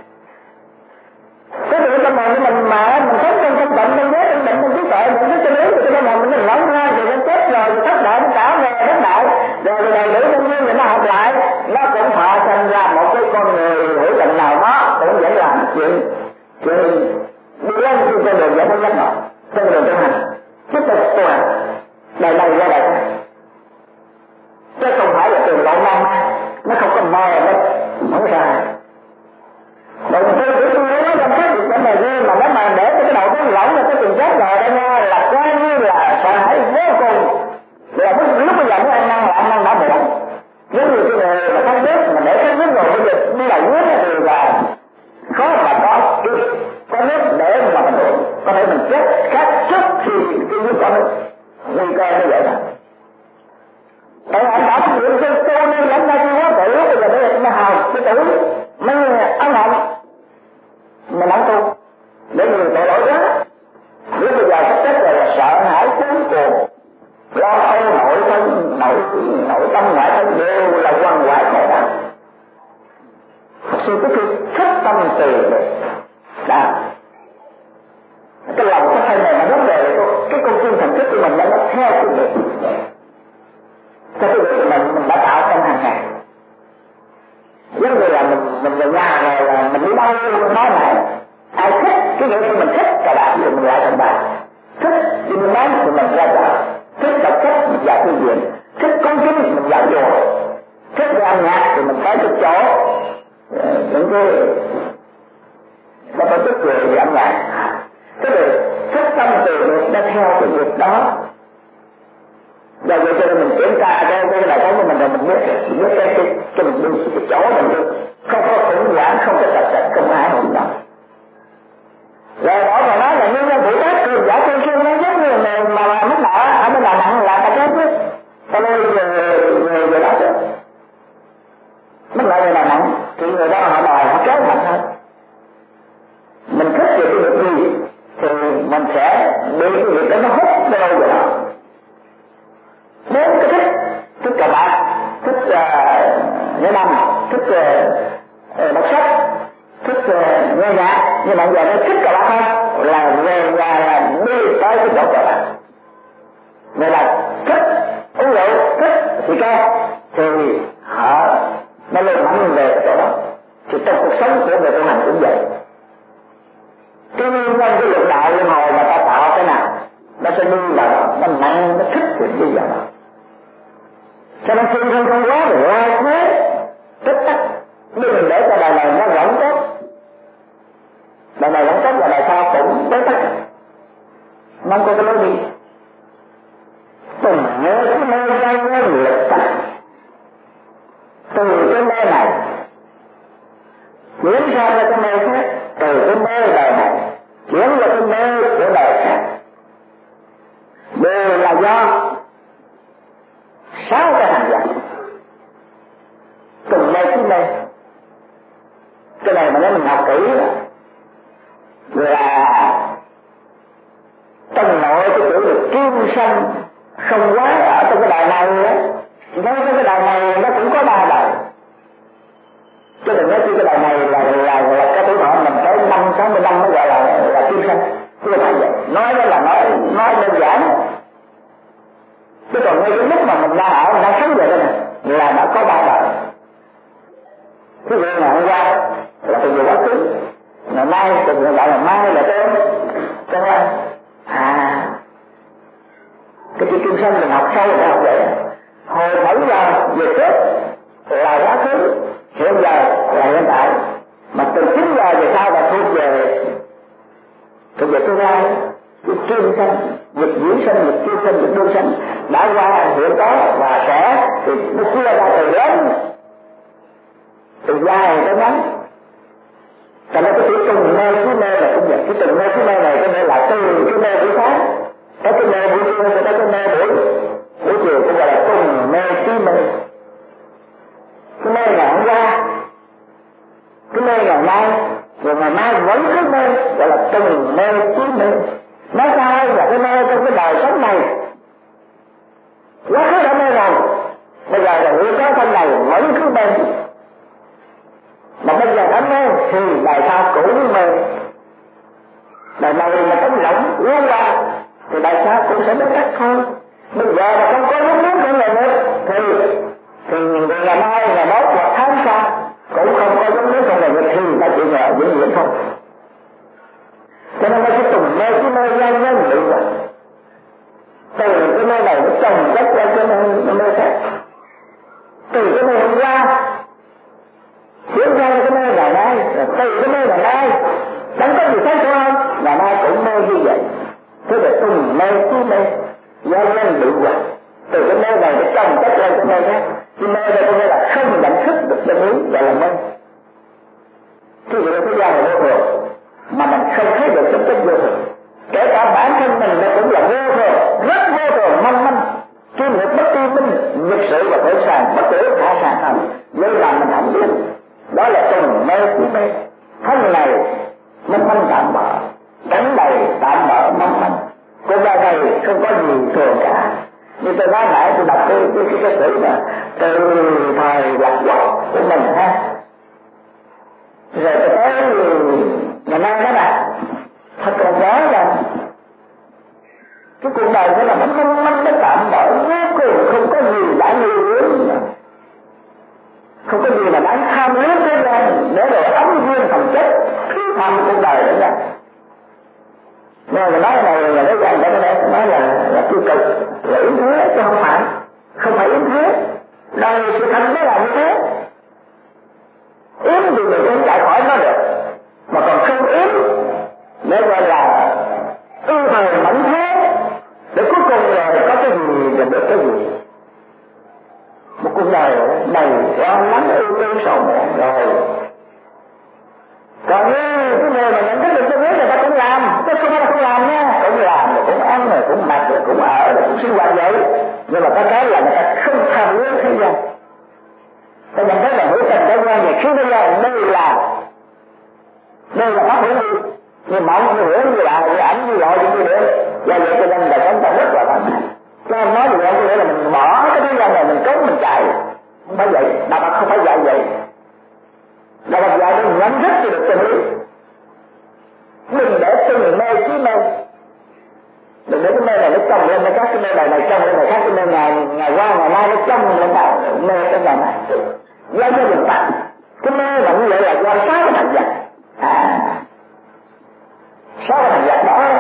Cái điều tâm hồn của mình mà mình sống trong bệnh, trong giới, trong bệnh, trong trí tuệ, mình cứ chân lý thì cái tâm hồn mình lỏng ra thì nó chết rồi, rồi thất đại, nó trả về thất đại, rồi đầy đủ nhân duyên thì nó học lại, nó cũng thọ thành ra một cái con người hữu tình nào đó cũng vẫn làm chuyện đi lên trên đường giải thoát giác ngộ, trên đường tu hành, tiếp tục tu hành, đời này ra đời khác, chứ không phải là trường lộ mang nó không có mờ nó không sai. Đồng tư của tôi nó làm khác được cái này riêng mà nó mà để tâm ngoại thân đều là quằn quại khổ đau. Sư cái thích tâm từ đó. Cái lòng cái thân này mà rất là cái con tim thần thức của mình nó theo cái việc cho cái việc mình đã tạo trong hàng ngày. Giống như là mình về nhà rồi là mình đi đâu nói này ai thích cái những gì mình thích cả bạn thì mình lại thành bạn, thích thì mình nói thì mình ra chợ, thích đọc sách mình vào thư viện, thích con kinh mình vào chùa, thích nghe âm nhạc thì mình tới cái chỗ những cái tổ chức về âm nhạc. Cái việc thích tâm từ nó theo cái việc đó. Và vậy cho nên mình kiểm tra cái bài toán của mình rồi mình biết cái mình đi cái chỗ mình đi, không có khủng hoảng, không có tập trận, không ai hùng đâu. Rồi đó mà nói là nguyên nhân vụ tác cường giả thương thương nó giống như người mà mất nợ ở bên Đà Nẵng là ta chết chứ. Ta nuôi về đó chứ. Mất nợ về Đà Nẵng thì người đó họ đòi họ kéo mạnh hơn. Mình thích về cái việc gì thì mình sẽ bị cái việc đó nó hút nó đâu vậy đó. Nếu cái thích cờ bạc, thích nghe đàn, thích đọc sách, thích nghe nhạc, nhưng mà giờ nó thích cờ bạc thôi là về nhà là đi tới cái chỗ cờ bạc. Vậy là thích uống rượu, thích thì ca thì họ nó lên mạnh về cái chỗ đó. Thì trong cuộc sống của người tu hành cũng vậy. Cái nguyên nhân cái lực đạo luân hồi mà ta tạo cái nào nó sẽ đi vào đó, nó nặng, nó thích thì đi vào đó. Cho nên thương không quá thì ra thế tích tắc, nhưng mình để cho đời này nó vẫn tốt. Đời này vẫn tốt và đời sau cũng tốt tắc. Nó không có cái lối đi. Từng nhớ cái nơi ra nguyên lực tắc. Từ cái nơi này chuyển sang ra cái nơi khác, từ cái nơi đời này chuyển ra cái nơi của đời khác, đều là do 6 cái hành giả cùng đây tới đây. Cái này mà nếu mình học kỹ là trong nội cái chữ được kim sanh không quá ở trong cái đời này á, nói cái đời này nó cũng có 3 đời. Chứ đừng nói cái đời này là cái tuổi thọ mình tới 50-60 năm mới gọi là kim sanh. Chứ không phải vậy. Nói đó là nói đơn giản. Chứ còn ngay cái lúc mà mình đang ở, mình đang sống về đây này là đã có 3 đời. Thứ gì ngày hôm qua là từ giờ quá khứ, ngày mai từ giờ là mai là tên. Cho nên cái chữ kim sanh mình học sâu rồi học vậy. Hồi 7 giờ về trước là quá khứ, hiện giờ là hiện tại, mà từ 9 giờ về sau là thuộc về tương lai. Cái kim sanh, việc diễn sanh, việc kim sanh, việc đương sanh đã qua hiện có và sẽ thì nó chia ra từ lớn, từ dài tới ngắn. Cho nên cái chữ từng nơi cứ nơi là cũng vậy. Cái từng nơi cứ nơi này có nghĩa là từ cái nơi buổi sáng tới cái nơi buổi trưa tới cái nơi buổi chiều cũng gọi là từng nơi cứ nơi. Cái nơi ngày hôm qua, cái nơi ngày mai, rồi ngày mai vẫn cái nơi gọi là từng nơi cứ nơi. Nói sao là cái nơi trong cái đời sống này quá khứ đã nơi rồi, bây giờ là người có thân này vẫn cứ bên, mà bây giờ đã mê thì đời sau cũng mê. Đời này mà tấm lỏng luôn qua thì đời sau cũng sẽ bất đắc thôi. Bây giờ mà không có lúc nước của người nữa thì ngày mai, ngày mốt hoặc tháng sau cũng không có giống nước của người nữa thì ta chỉ nhờ vĩnh viễn thôi. Cho nên cái từng nơi cái nơi ra nhân bị vậy. Từ cái nơi này nó trồng chất ra cái nơi khác. Từ cái nơi hôm qua chuyển ra cái nơi ngày nay, từ cái nơi ngày nay chẳng có gì khác nữa không? Ngày nay cũng nơi như vậy. Thế là từng nơi cứ nơi ra nhân bị vậy. Từ cái nơi này nó trồng chất ra cái nơi khác. Cái nơi này có nghĩa là không nhận thức được chân lý gọi là mê. Thế vậy là cái gian là vô thường, mà mình không thấy được tính chất vô thường. Kể cả bản thân mình nó cũng là vô thường, rất vô thường, manh manh. Kim nghiệp bất tri minh, nghịch sự và khởi sàng, bất tử thả sàng thành. Nếu làm mình không biết, đó là từng mê của mê. Thân này manh manh tạm bỡ, đánh đầy tạm bỡ manh manh. Cô gái này không có gì thường cả. Như tôi nói nãy tôi đọc cái sử mà từ thời lập quốc của mình ha, rồi tới ngày nay đó nè, thật còn nhớ là cái cuộc đời đó là nó mong manh nó tạm bỡ vô cùng, không có gì đã nhiều yếu, không có gì mà đáng tham luyến thế gian để rồi ấm duyên thành chất thứ tham cuộc đời đó ra. Nên mà nói này là cái dạng đó nói là tiêu cực, là yếm thế chứ không phải yếm thế. Đời sự thật mới là như thế. Yếm thì mình không chạy khỏi nó được, mà còn không yếm để gọi là ưu thời mẫn thế, để cuối cùng là có cái gì và được cái gì. Một cuộc đời đầy lo lắng ưu tư sầu muộn rồi. Còn như cái người mà nhận thức được cho biết người ta cũng làm, chứ không phải là không làm nha, cũng làm rồi cũng ăn rồi cũng mặc rồi cũng ở rồi cũng sinh hoạt vậy. Nhưng mà có cái là người ta không tham luyến thế gian. Ta nhận thấy là hữu tình thế gian thì khi bây giờ đây là pháp hữu vi, như mộng như hữu như là như ảnh như gọi như nữa. Do vậy cho nên là chúng ta rất là thoải mái. Cho nên nói gì không có nghĩa là mình bỏ cái thế gian này mình trốn mình chạy, không phải vậy. Đạo Phật không phải dạy vậy. Đạo Phật dạy để nhận thức cho được chân lý. Đừng để từng mê chí mê, đừng để cái mê này nó trông lên cái khác, cái mê này trông lên cái khác, cái mê ngày qua ngày mai nó trông lên mê cái ngày này. Do cho đừng phạt, cái mê là như vậy là do 6 cái thành vật. 6 cái thành vật đó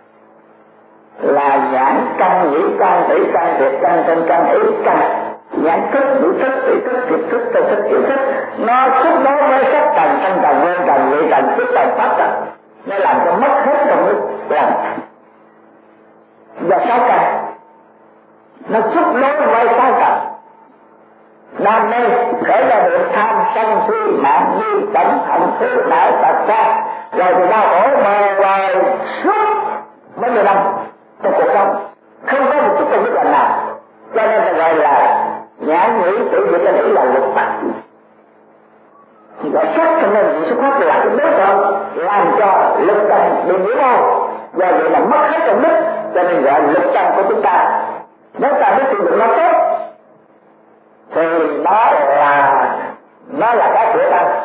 là nhãn căn, nhĩ căn, tỷ căn, thiệt căn, tinh căn, ý căn. Nhãn thức, nhĩ thức, tỷ thức, thiệt thức, tinh thức, ý thức. Nó xuất đối với sắc trần, thân trần, nguyên trần, vị trần, xúc trần, pháp trần. Nó làm cho mất hết trong lúc làm. Do 6 căn nó xuất đối với 6 trần. Nam mê khởi ra được tham sân si mạng nghi tẩm hạnh thứ não tật ra, rồi thì đau khổ mờ hoài suốt mấy mươi năm trong cuộc sống, không có một chút công đức lành nào. Cho nên là gọi là nhãn nhĩ tỷ thiệt tinh ý là luật pháp. Và sắc cho nên xuất phát là cái đối tượng làm cho lực trần bị nhiễm ô, do vậy là mất hết công đức. Cho nên gọi lực trần của chúng ta, nếu ta biết sử dụng nó tốt thì nó là cái của ta,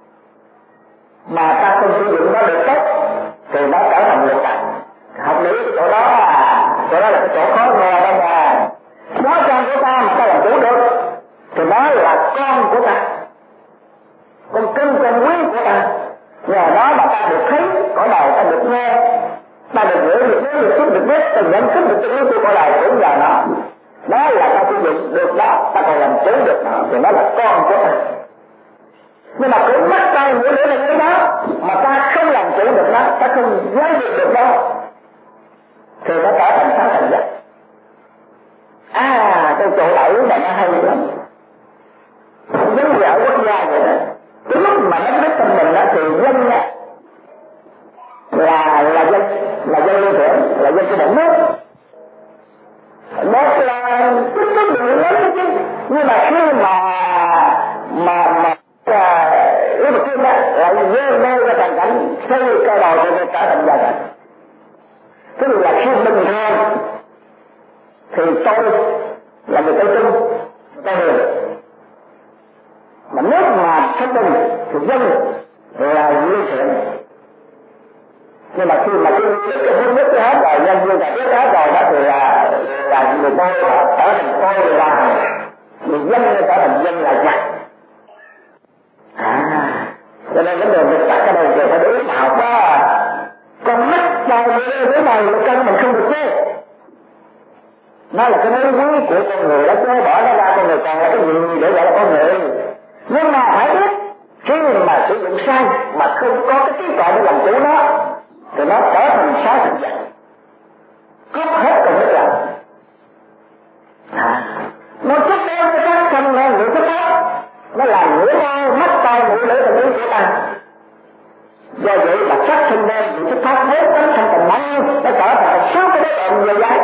mà ta không sử dụng nó được tốt thì nó trở thành lực trần. Học lý chỗ đó là cái chỗ khó nghe đó nha. Nó con của ta mà ta làm chủ được thì nó là con của ta, con cưng con quý của ta. Nhờ đó mà ta được thấy cõi đời, ta được nghe, ta được ngửi, được nhớ, được xúc, được biết, từng nhận thức được chân lý của cõi đời cũng nhờ nó. Đó là ta sử dụng được đó, ta còn làm chủ được nó thì nó là con của ta. Nhưng mà cũng bắt tay mũi lưỡi là cái đó mà ta không làm chủ được nó, ta không giáo dục được nó thì nó trở thành 6 thành vật. Cái chỗ đẩy này nó hay lắm, giống như ở quốc gia vậy đó. Cái lúc mà nó biết trong mình đó thì dân là dân lưu thưởng, là dân của một nước. Một là tích có nhiều lắm đó chứ. Nhưng mà khi mà Lý Bạch Kim đó lại dơ mê ra thành cảnh xây cơ đầu cho trở thành dân. Tức là khi bình thường thì tôi là người Tây Trung, Tây Huyền. Mà nước mà thanh bình thì dân là lưu thưởng. Nhưng mà khi mà cái nước hết rồi, dân như là nước hết rồi đó thì là người tôi trở thành tôi là người dân, trở thành dân là giặc. Cho nên vấn đề lực tặc ở đây thì phải đối nào đó. Con mắt vào cái này là căn mình không được chứ. Nó là cái mối quý của con người đó, chứ bỏ nó ra con người còn là cái gì để gọi là con người. Nhưng mà phải biết khi mà sử dụng sai mà không có cái trí tuệ để làm chủ nó thì nó trở thành 6 thành vật, cướp hết công đức làm. Nó cướp đeo cho các thân lên người cướp đó, nó làm nửa đau mắt tay mũi lưỡi tình ý của ta. Do vậy là sắc thân lên bị xuất phát hết tấm thân tình mãn, nó trở thành 6 cái đối tượng nhiều dạy.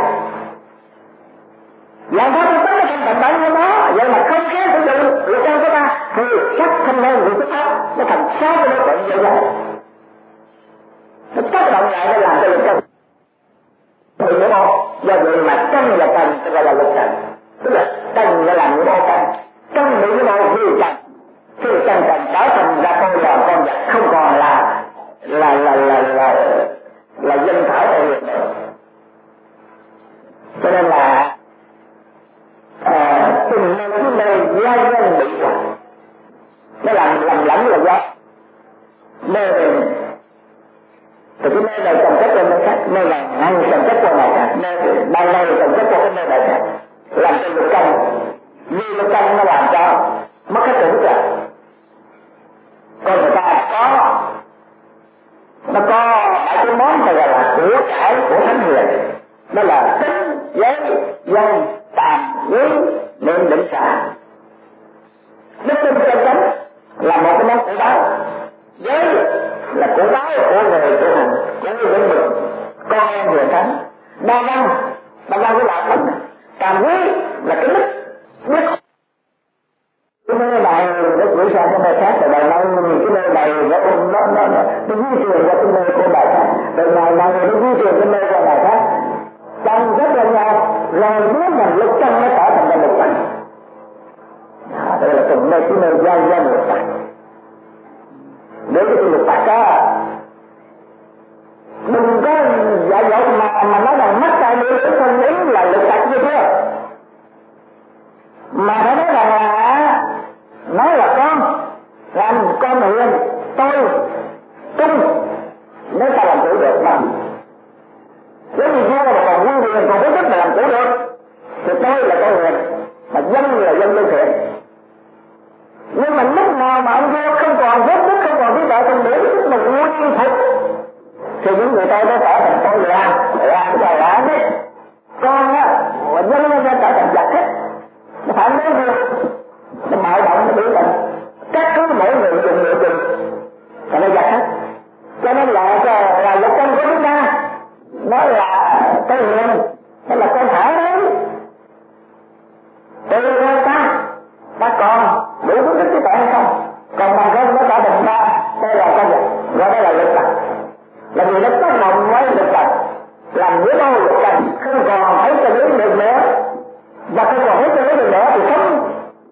Làm sao tôi tấm thân tình mãn của nó, vậy mà không khéo sử dụng lực chân của ta thì sắc thân lên bị xuất phát, nó thành 6 cái đối tượng nhiều dạy. Nó tác động lại để làm cho lực chân thì nữa đâu. Do vậy mà chân và trần gọi là lực trần, tức là trần là làm những ô trần, nơi cái nơi gia nhân bị hoại, nó làm lẫn là do nơi này thì cái nơi này trồng chất qua nơi khác, nơi này trồng chất qua nơi khác, nơi ban này trồng chất qua cái nơi này khác, làm cho lục căn như lục căn nó làm cho mất hết tưởng rồi. Còn người ta nó có bảy cái món này gọi là của cải của thánh hiền, đó là tính, giới, dân, tàm, quý, niệm, định, xả. Đức tin chân chánh là một cái món của báo, giới là của báo của người tu hành, của người vững vững, con em hiền thánh. Đa văn cái lạc thánh, tàm quý là cái đức biết. Cái nơi này nó gửi sang cái nơi khác, rồi đời nay cái nơi này nó di truyền ra cái nơi của đời khác, đời này nó di truyền cái nơi của đời khác, trong rất là nhau, rồi nếu mình lục chân nó trở thành lục chân. Đây là từng nơi cái nơi gia lục chân. Nếu cái lục bạc đó, đừng có dạy dỗ mà nói rằng mắt tai mũi lưỡi thân ý là lục bạc như thế, mà phải nói rằng là nói là con hiền, tôi tung, nếu ta làm chủ được mà. Nếu như vua mà còn vui hiền còn có thích mà làm chủ được, thì tôi là con hiền, mà dân là dân lương thiện. Nhưng mà lúc nào mà ông vua không còn hết đức, không còn biết đạo tình nghĩa, tức là nguyên thực, thì những người tôi nó trở thành tôi làm cái đó đấy. Con á, mà dân nó trở thành giặc hết, nó phải nói được, nó mạo động, nó biểu tình, các thứ mỗi người dùng người dùng, và nó giặc hết. Cho nên là lục chân của chúng ta, nó là cái hiền, nó là con thả đấy. Từ ta còn đủ đức trí tuệ hay không? Còn bằng không nó trở thành ta, đây là con vật, gọi đây là lực trần. Là vì nó tác động với lực trần, làm với đau lực trần, không còn thấy chân lý được nữa, và không còn thấy chân lý được nữa thì sống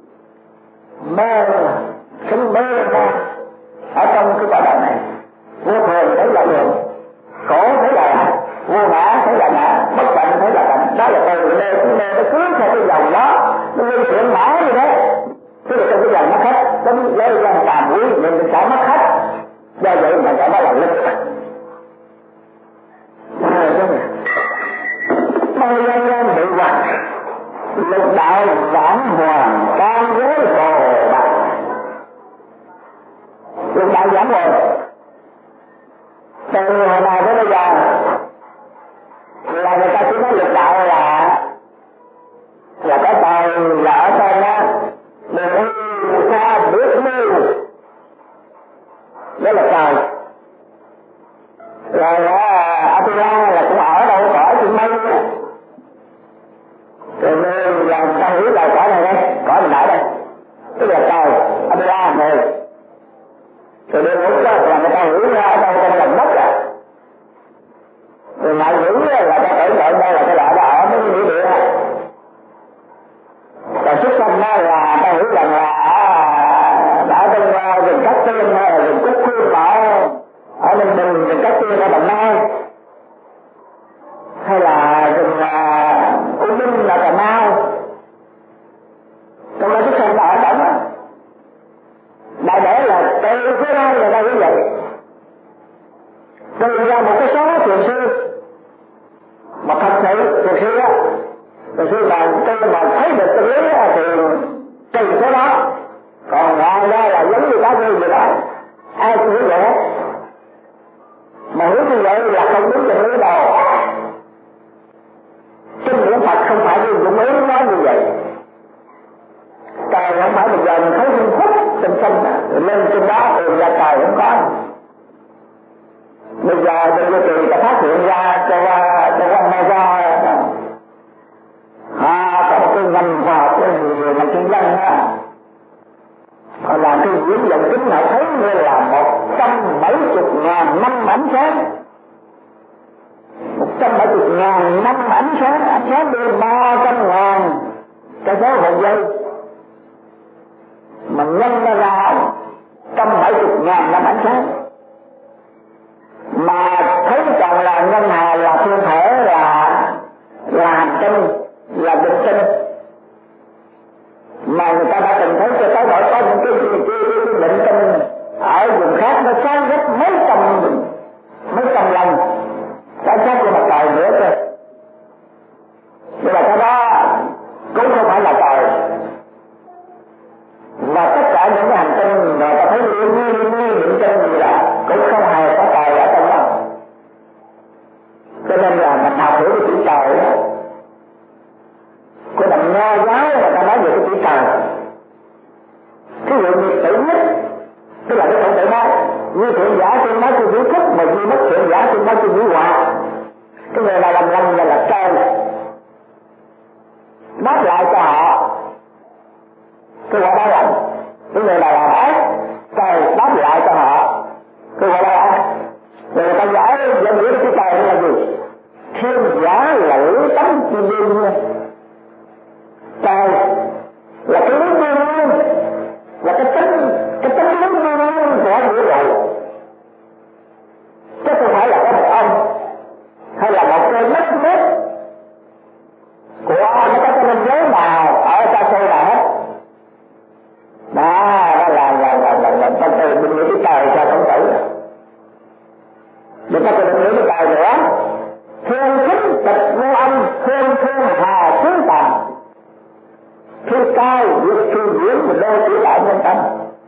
mê ra ở trong cái cõi đời này. Vô thường thấy là thường, khổ thấy là hạnh, vô ngã thấy là ngã, bất tận thấy là tận. Đó là từ nơi nó cứ theo cái dòng đó, nó lưu chuyển mãi như thế. Thế là trong cái dòng mất hết, tính lấy ra tàm quý mình sẽ mất hết. Do vậy mà gọi đó là lực. Bao dân bị hoạch, lục đạo vãn hoàng can giới hồ bạc. Lục đạo vãn hoàng từ hồi nào tới bây giờ là người ta chỉ nói lục đạo là cái trời là ở trên đó, đường xa biết mưu, đó là trời. Rồi Atula là cũng ở đâu cõi trên mây đó. Rồi là ta hiểu là cõi này đây, cõi mình ở đây, tức là trời Atula người. Rồi đường ngũ đó là người ta hiểu ra ở đâu trong lòng đất à. Rồi ngoại ngữ là ta tưởng tượng đây là cái loại đó ở mấy cái nghĩa địa. Còn xuất sinh đó là ta hiểu rằng là ở trong rừng Cát Tiên hay là rừng Cúc Phương ở Ninh Bình, rừng Cát Tiên ở Đồng Nai, hay là rừng U Minh là Cà Mau, trong đó xuất sinh là ở đó. Đại để là từ phía đây là đây như vậy, từ ra một cái số thiền sư mà thật sự thiền sư á, thiền sư mà tôi mà thấy được chân lý thì trừ số đó, còn ngoài ra là giống như cá ngư vậy đó, ai cũng hiểu vậy hết. Mà hiểu như vậy là không đúng chân lý đâu. Kinh điển Phật không phải như dụng ý nói như vậy. Trời không phải bây giờ mình thấy hương phúc tình sinh lên trên đó thì ra trời không có. Bây giờ trên vô trường ta phát hiện ra cho mai ra có một cái ngành khoa học người ngành chuyên dân á, họ làm cái diễn dẫn kính họ thấy như là 170.000 năm ánh sáng, 170.000 năm ánh sáng đưa 300.000 cái số một giây, mà nhân ra 170.000 năm ánh sáng, mà thấy rằng là ngân hà là thiên thể, là hành tinh, là định tinh, mà người ta đã từng thấy cho tới nỗi có những cái bệnh tinh ở vùng khác nó sáng gấp mấy trăm lần cái xác của mặt trời nữa cơ. Nhưng mà cái đó cũng không phải là trời, và tất cả những cái hành tinh mà ta thấy như định tinh gì là cũng không hề có trời ở trong đó. Cho nên là mình học hiểu cái chữ trời đó, của đầm Nho giáo là ta nói về cái chữ trời. Cái dụ như tự nhất, tức là cái khẩu tự nói như thiện giả trên nói cho vũ thức, mà như mất thiện giả trên nói cho vũ hòa. Cái người nào làm lành là trời đáp lại cho họ cái gọi đó là cái người nào làm ác, trời đáp lại cho họ cái gọi đó là rồi người ta giải nghĩa cái trời là gì? Thiên giả là lưỡi tấm thiên đương nha. Trời là cái lưỡi đương, là cái tấm lưỡi đương của vũ trụ, chứ không phải là có một ông hay là một cái mất mét của nó có cái ranh giới nào ở xa xôi nào hết. Đó là trong từ định nghĩa cái trời cho Khổng Tử. Đừng có từ định nghĩa cái trời nữa. Thương thích tịch vô âm, thương hà xuống tầm, thiên cao vượt thiên diễn một đôi chữ đại nhân tâm.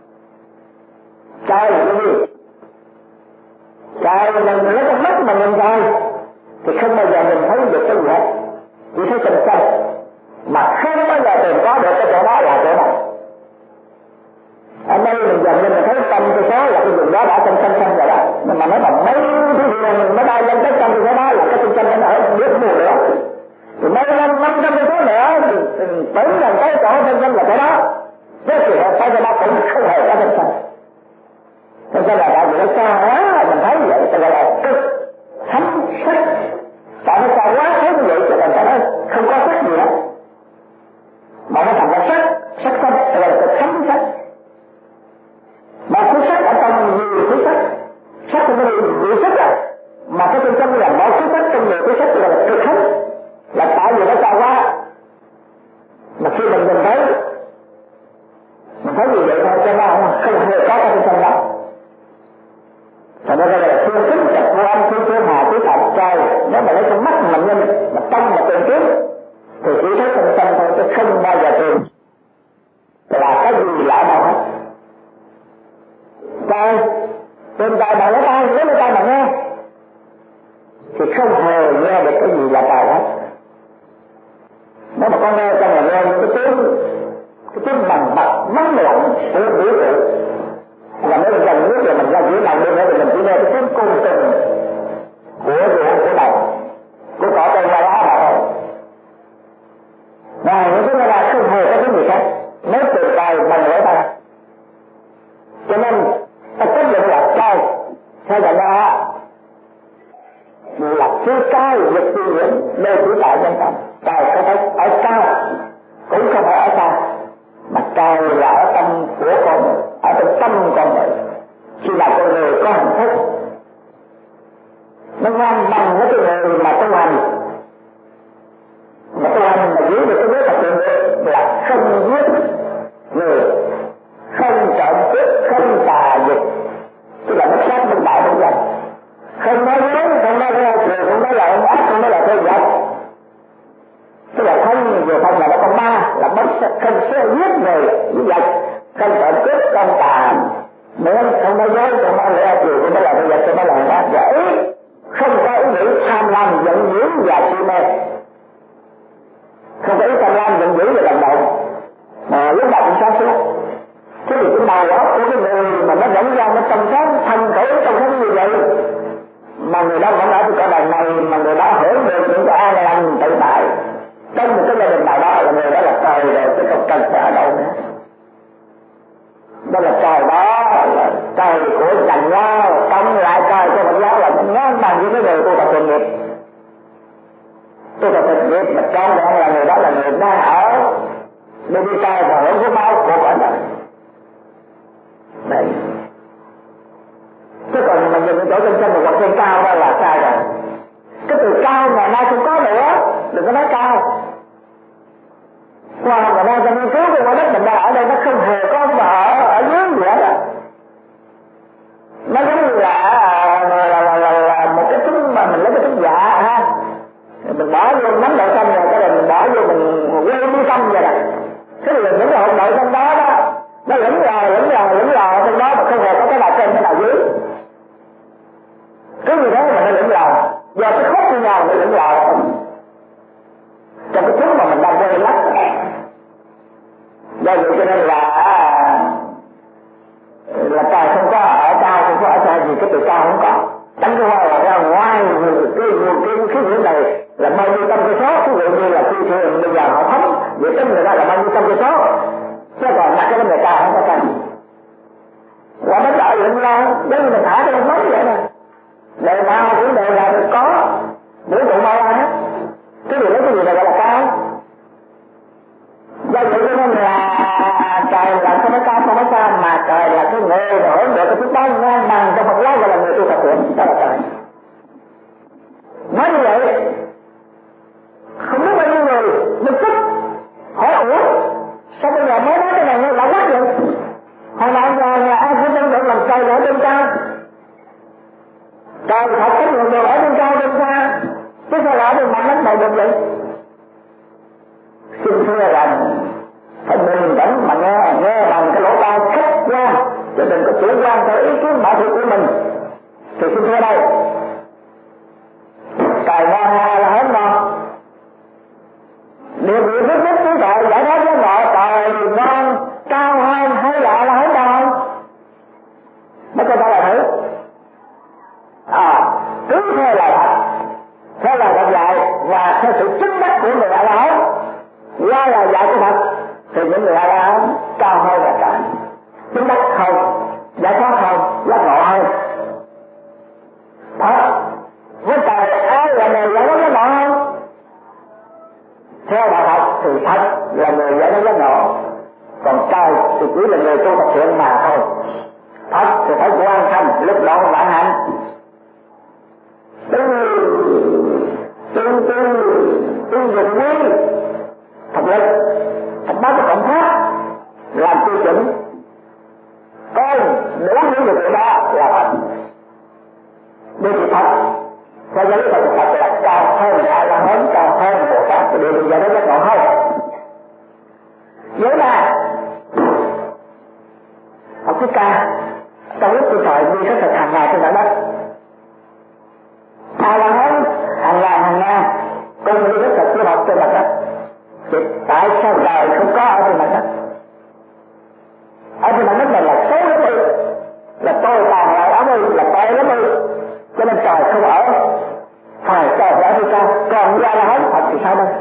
Trời là cái gì? Trời là mình lấy con mắt mà nhìn trời thì không bao giờ mình thấy được cái gì hết, chỉ thấy tình xanh mà không bao giờ tìm có được cái chỗ đó là chỗ nào. Ở đây mình dần lên mình thấy tâm cái số là cái vùng đó đã trong xanh rồi đó, nhưng mà nó bằng mấy thứ gì mình mới bay lên cái tâm cái số đó là cái tinh xanh nó ở biết mùa nữa, thì mấy năm 500 cái số nữa thì tưởng rằng cái chỗ tinh xanh là cái đó, chứ thì cái chỗ đó cũng không hề có tinh xanh. Tinh xanh là tại vì nó xa quá mình thấy vậy, thì gọi là cực thánh sắc. Tại nó xa quá thế như vậy cho nên nó không có sắc gì hết, mà nó thành ra sắc xanh là cực thánh sắc. Mà cái sắc ở trong nhiều cái sắc thì nó nhiều sắc à, mà cái tinh xanh là một cái sắc trong nhiều cái sắc là cực thánh, là tại vì nó xa quá. Mà khi mình thấy như vậy thôi cho nó không hề có cái tinh xanh đó. Thành ra là thương thích chặt vô âm, thương hà tứ thật trời. Nếu mà lấy con mắt mà nhìn mà tâm mà tìm kiếm thì chỉ thấy tinh xanh thôi, chứ không bao giờ tìm là cái gì lạ đâu hết. Trời, tìm trời bằng lỗ tai, lấy lỗ tai mà nghe thì không hề nghe được cái gì là trời hết. Nếu mà con nghe trong là nghe những cái tiếng bằng bạc vắng lặng của vũ trụ, là mới gần nước là mình ra dưới lòng bên đó thì mình chỉ nghe cái tiếng côn trùng của ruộng của đồng của cỏ cây hoa lá mà thôi. Và những cái này là không hề có cái gì khác, nếu từ trời bằng lỗ tai. Cho nên ta kết luận là trời theo là đó là phía cao vượt thiên diễn nơi chủ tại nhân tâm. Trời có phải ở cao cũng không phải ở xa, mà trời là ở tâm của con người, ở trong tâm con người. Khi nào con người có hạnh phúc, nó ngang bằng với cái người mà tu hành, mà tu hành mà giữ được cái giới thật sự là không giết người, không trộm cướp, không tà dục, tức là nó sát bên đại bên dân, không nói dối, không nói ra cười, không nói lời ác, không nói lời thơ giặc. Tức là thân vừa thân là nó con ma, là bất không sẽ giết người như vậy, không trộm cướp, không tà nữa, không nói dối, không nói lời cười, không nói lời thơ giặc, không nói lời ác giả, không có ý nghĩ tham lam giận dữ và si mê, không có ý tham lam giận dữ và hành động, mà lúc nào cũng sáng suốt. Thế thì cái đầu óc của cái người mà nó dẫn ra nó trong sáng thành khởi trong sáng như vậy, mà người đó vẫn ở cái cõi đời này, mà người đó hưởng được những cái an lành tự tại trong một cái gia đình nào đó, là người đó là trời rồi, chứ không cần phải ở đâu nữa. Đó là trời đó, là trời của Trần Giáo, cộng lại trời của Phật giáo là nó ngang bằng với cái người tu tập thiện nghiệp. Tu tập thiện nghiệp mà trong đó là người đó là người đang ở bên đi trời và hưởng cái máu của cõi đời. Đấy. Chứ còn mình nhìn chỗ trên một hoặc trên cao đó là sai rồi. Cái từ cao ngày nay không có nữa, đừng có nói cao. Khoa học ngày nay ta nghiên cứu cái quả đất mình ngồi trong đó đó, nó lững lờ trong đó mà không hề có cái nào trên cái nào dưới. Cứ như thế mà nó lững lờ, do cái khúc của nhau nó lững lờ trong cái chúng mà mình đang vơi lắm. Do vậy cho nên là trời không có ở cao, không có ở xa gì, cái từ cao không có. Đánh cái hoa là ra ngoài cái nghĩa này là bao nhiêu trăm cây số, ví dụ như là phi thường bây giờ họ thấm, vậy tính người ta là bao nhiêu trăm cây số, chứ còn đặt cái vấn đề cao không có cao. Và nó đợi lệnh ra, giống như mình thả cái bóng vậy nè, đề nào cũng đều là có vũ trụ bao la hết, cái điều đó cái gì này gọi là cao. Do vậy cho nên là trời là không có cao không có xa, mà trời là cái người mà hưởng được cái thứ đó ngang bằng trong Phật giáo gọi là người tu tập thiện, đó là trời. Nói như vậy không biết bao nhiêu người bực tức hỏi ủa sao bây giờ mới nói cái này lạ quá vậy? Hồi nào giờ là ai cũng tưởng tượng làm trời ở bên cao, trời thật cái người đều ở bên cao bên xa, chứ sao lại ở bên mặt đất này được vậy? Xin thưa rằng phải bình tĩnh mà nghe bằng cái lỗ tai khách quan, chứ đừng có chủ quan theo ý kiến bảo thủ của mình. Thì xin thưa đây, trời ngon hay là hết ngon? Điều gì rất rất trí tuệ giải thích với họ trời ngon cao hơn hay là hết cao hơn? Mấy cái đó là thử. Cứ theo lời thật, theo lời thật dạy và theo sự chứng đắc của người lại là qua là dạy của thật, thì những người lại cao hơn là trời, chứng đắc hơn, giải thoát hơn, giác ngộ hơn. Thật, với trời ai là người giải thoát giác ngộ hơn? Theo đạo Phật thì thật là người giải thoát giác ngộ, còn trời thì chỉ là người tu tập thiện mà thôi. Thật thì phải quan tâm lúc độ vạn hạnh, tu dụng quý thật lực, thật báo cái cộng pháp làm tiêu chuẩn, coi đủ những điều đó là thật. Điều gì thật? Theo giới Phật thật là cao hơn ai là hơn, cao hơn Bồ Tát, cái điều gì vậy đó giác ngộ hơn. Nhớ là học cái ca trong lúc tôi thời đi có thật hàng ngày trên mặt đất, ai là hơn hàng ngàn cùng đi rất thật tôi học trên mặt đất. Thì tại sao trời không có ở trên mặt đất? Ở trên mặt đất này là xấu lắm đi, là tôi tàn lại ở đây, là tôi lắm đi, cho nên trời không ở, phải trời ở trên cao, còn ra là hết Phật thì sao đây?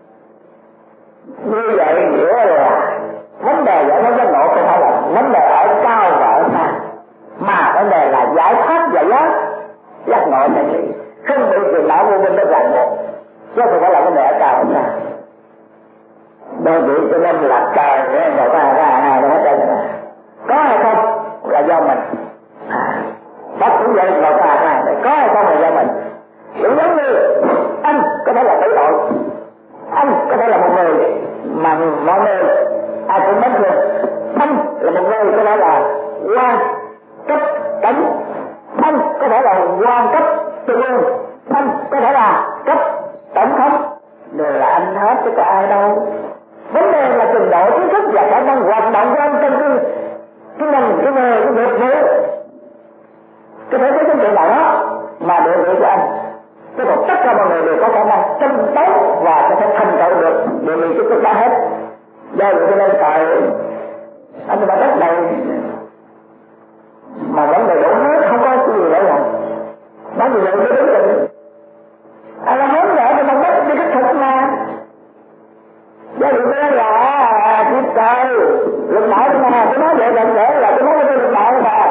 Như vậy nghĩa là vấn đề giải thoát giác ngộ không phải là vấn đề ở cao và ở xa, mà vấn đề là giải thoát và giác ngộ này thì không bị phiền não vô minh nó ràng buộc, chứ không phải là vấn đề ở cao ở xa. Bởi vậy cho nên là trời người ta ra nó hết trơn có hay không là do mình. Bác cũng vậy, người ta có hay không là do mình. Cũng giống như anh có thể là tử tội, anh có thể là một người mà mọi người ai cũng mất luôn, anh là một người có thể là quan cấp tỉnh, anh có thể là quan cấp trung ương, anh có thể là cấp tổng thống, đều là anh hết chứ có ai đâu. Vấn đề là trình độ kiến thức và khả năng hoạt động của anh trong cái ngành, cái nghề, cái nghiệp vụ, cái thể chính trị đó mà địa vị của anh. Chứ còn tất cả mọi người đều có khả năng tranh đấu và có thể thành tựu được địa vị cái quốc gia hết. Do vậy cho nên tại anh đã đất này mà vẫn đầy đủ hết, không có cái gì để làm. Nói như vậy mới đúng rồi. Anh là hết rẻ thì bằng đất đi cái thực mà. Do vậy cho nên là chiếc trời lực đạo của mà tôi nói vậy là để là tôi nói cái lực đạo mà.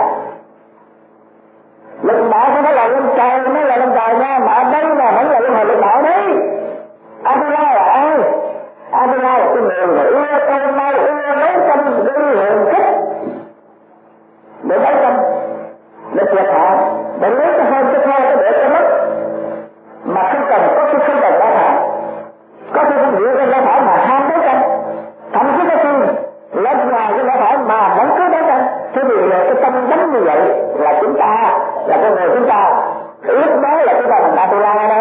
Lực đạo không phải là lên trời, nó là lên trời nha, mà ở đây là vẫn là lên lực đạo đấy. Adela là ai? Adela là cái người mà ưa con mau, ưa đấu tranh, ưa hồn kích để đấu tranh, để triệt hạ, để lấy cái hơn cái thơ, để cho mất, mà không cần có khi không cần lá thả, có khi không hiểu cái lá thả mà ham đấu tranh, thậm chí có khi lên ngoài cái lá thả mà vẫn cứ đấu tranh. Thế thì cái tâm đánh như vậy là chúng ta, là con người chúng ta, lúc đó là chúng ta thành Adela đấy.